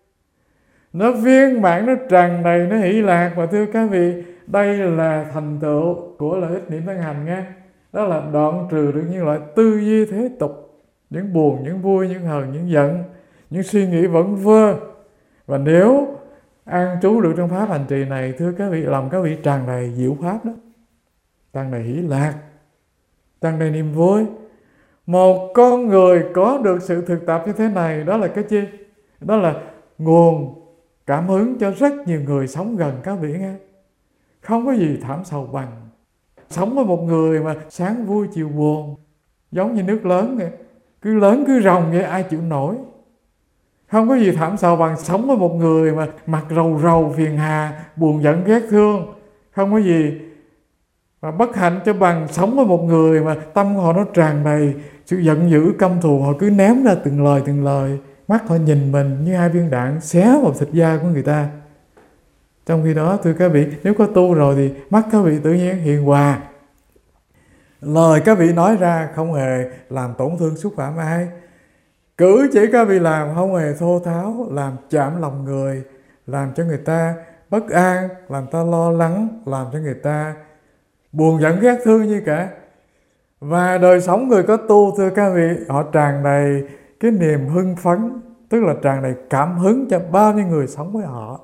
nó viên mãn, nó tràn đầy, nó hỷ lạc. Và thưa các vị, đây là thành tựu của lợi ích niệm thân hành nghe. Đó là đoạn trừ được những loại tư duy thế tục, những buồn, những vui, những hờn, những giận, những suy nghĩ vẩn vơ. Và nếu an trú được trong pháp hành trì này, thưa các vị, lòng các vị tràn đầy diệu pháp đó, tràn đầy hỷ lạc, tràn đầy niềm vui. Một con người có được sự thực tập như thế này, đó là cái chi? Đó là nguồn cảm hứng cho rất nhiều người sống gần các vị nghe. Không có gì thảm sầu bằng sống với một người mà sáng vui chiều buồn, giống như nước lớn vậy, cứ lớn cứ ròng vậy, ai chịu nổi. Không có gì thảm sầu bằng sống với một người mà mặt rầu rầu, phiền hà, buồn giận, ghét thương. Không có gì mà bất hạnh cho bằng sống với một người mà tâm họ nó tràn đầy sự giận dữ, căm thù, họ cứ ném ra từng lời, mắt họ nhìn mình như 2 viên đạn xé vào thịt da của người ta. Trong khi đó, thưa các vị, nếu có tu rồi thì mắt các vị tự nhiên hiền hòa, lời các vị nói ra không hề làm tổn thương xúc phạm ai, cử chỉ các vị làm không hề thô tháo, làm chạm lòng người, làm cho người ta bất an, làm ta lo lắng, làm cho người ta buồn giận ghét thương như cả. Và đời sống người có tu, thưa các vị, họ tràn đầy cái niềm hưng phấn, tức là tràn đầy cảm hứng cho bao nhiêu người sống với họ.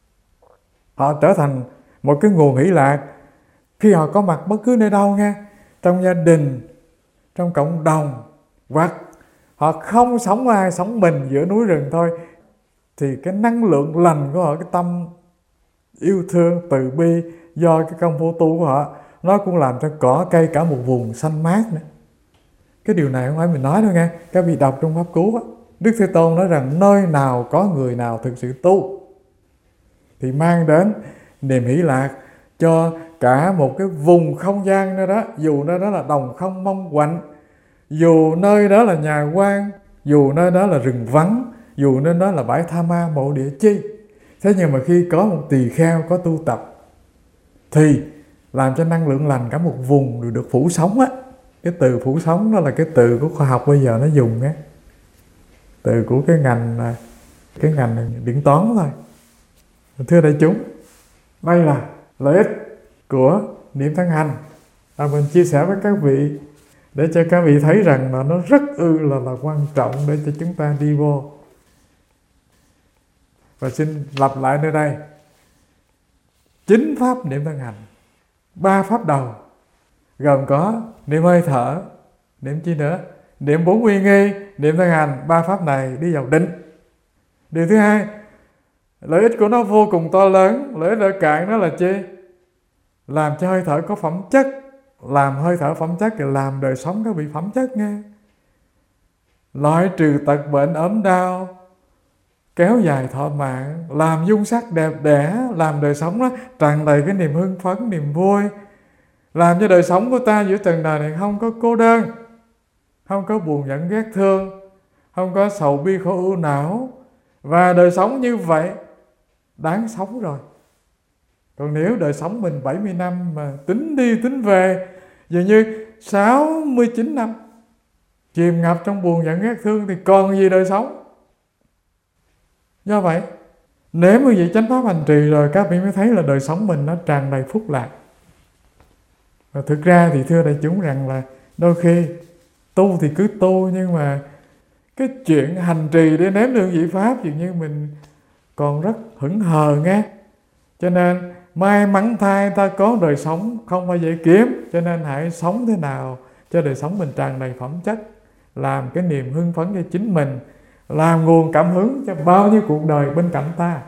Họ trở thành một cái nguồn hỷ lạc khi họ có mặt bất cứ nơi đâu nghe, trong gia đình, trong cộng đồng, hoặc họ không sống với ai, sống mình giữa núi rừng thôi, thì cái năng lượng lành của họ, cái tâm yêu thương, từ bi do cái công phu tu của họ, nó cũng làm cho cỏ cây cả một vùng xanh mát nữa. Cái điều này không phải mình nói đâu nghe, các vị đọc trong Pháp Cú á, Đức Thế Tôn nói rằng nơi nào có người nào thực sự tu thì mang đến niềm hỷ lạc cho cả một cái vùng không gian nơi đó, dù nơi đó là đồng không mong quạnh, dù nơi đó là nhà quan, dù nơi đó là rừng vắng, dù nơi đó là bãi tha ma, mộ địa chi. Thế nhưng mà khi có một tỳ kheo có tu tập thì làm cho năng lượng lành cả một vùng được phủ sóng á. Cái từ phủ sóng đó là cái từ của khoa học bây giờ nó dùng á, từ của cái ngành điện toán thôi. Thưa đại chúng, đây là lợi ích của niệm thân hành. Mình chia sẻ với các vị để cho các vị thấy rằng là nó rất là quan trọng để cho chúng ta đi vô. Và xin lặp lại nơi đây, 9 pháp niệm thân hành, 3 pháp đầu gồm có niệm hơi thở, niệm chi nữa, niệm 4 uy nghi, niệm thân hành. 3 pháp này đi vào định. Điều thứ hai, lợi ích của nó vô cùng to lớn. Lợi ích ở cạn đó là chi? Làm cho hơi thở có phẩm chất. Làm hơi thở phẩm chất thì làm đời sống các vị phẩm chất nghe. Loại trừ tật bệnh ốm đau, kéo dài thọ mạng, làm dung sắc đẹp đẽ, làm đời sống đó tràn đầy cái niềm hưng phấn, niềm vui, làm cho đời sống của ta giữa trần đời này không có cô đơn, không có buồn giận ghét thương, không có sầu bi khổ ưu não. Và đời sống như vậy đáng sống rồi. Còn nếu đời sống mình 70 năm mà tính đi tính về, dường như 69 năm chìm ngập trong buồn giận ghét thương thì còn gì đời sống. Do vậy, nếu quý vị chánh pháp hành trì rồi, các vị mới thấy là đời sống mình nó tràn đầy phúc lạc. Và thực ra thì thưa đại chúng rằng là đôi khi tu thì cứ tu, nhưng mà cái chuyện hành trì để nếm hương vị pháp dường như mình còn rất hững hờ nghe. Cho nên may mắn thay ta có đời sống không phải dễ kiếm, cho nên hãy sống thế nào cho đời sống mình tràn đầy phẩm chất, làm cái niềm hưng phấn cho chính mình, làm nguồn cảm hứng cho bao nhiêu cuộc đời bên cạnh ta.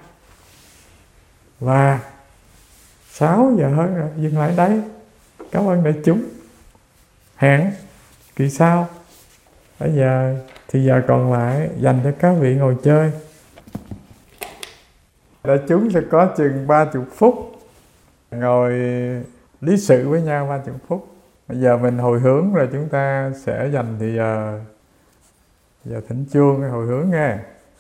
Và 6 giờ hơn rồi, dừng lại đây. Cảm ơn đại chúng. Hẹn kỳ sau. Bây giờ thì giờ còn lại dành cho các vị ngồi chơi. Đại chúng sẽ có chừng 30 phút ngồi lý sự với nhau 30 phút. Bây giờ mình hồi hướng rồi chúng ta sẽ dành thì giờ thỉnh chuông hồi hướng nghe.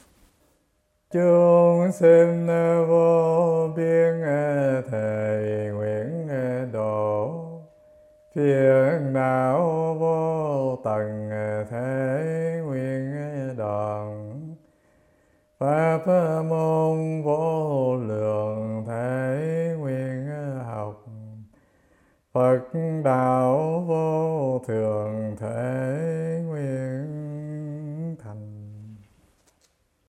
Chúng sinh vô biên thầy nguyện độ, phiền não vô tận thế nguyện đoạn, pháp môn vô lượng thế nguyện học, Phật đạo vô thường thế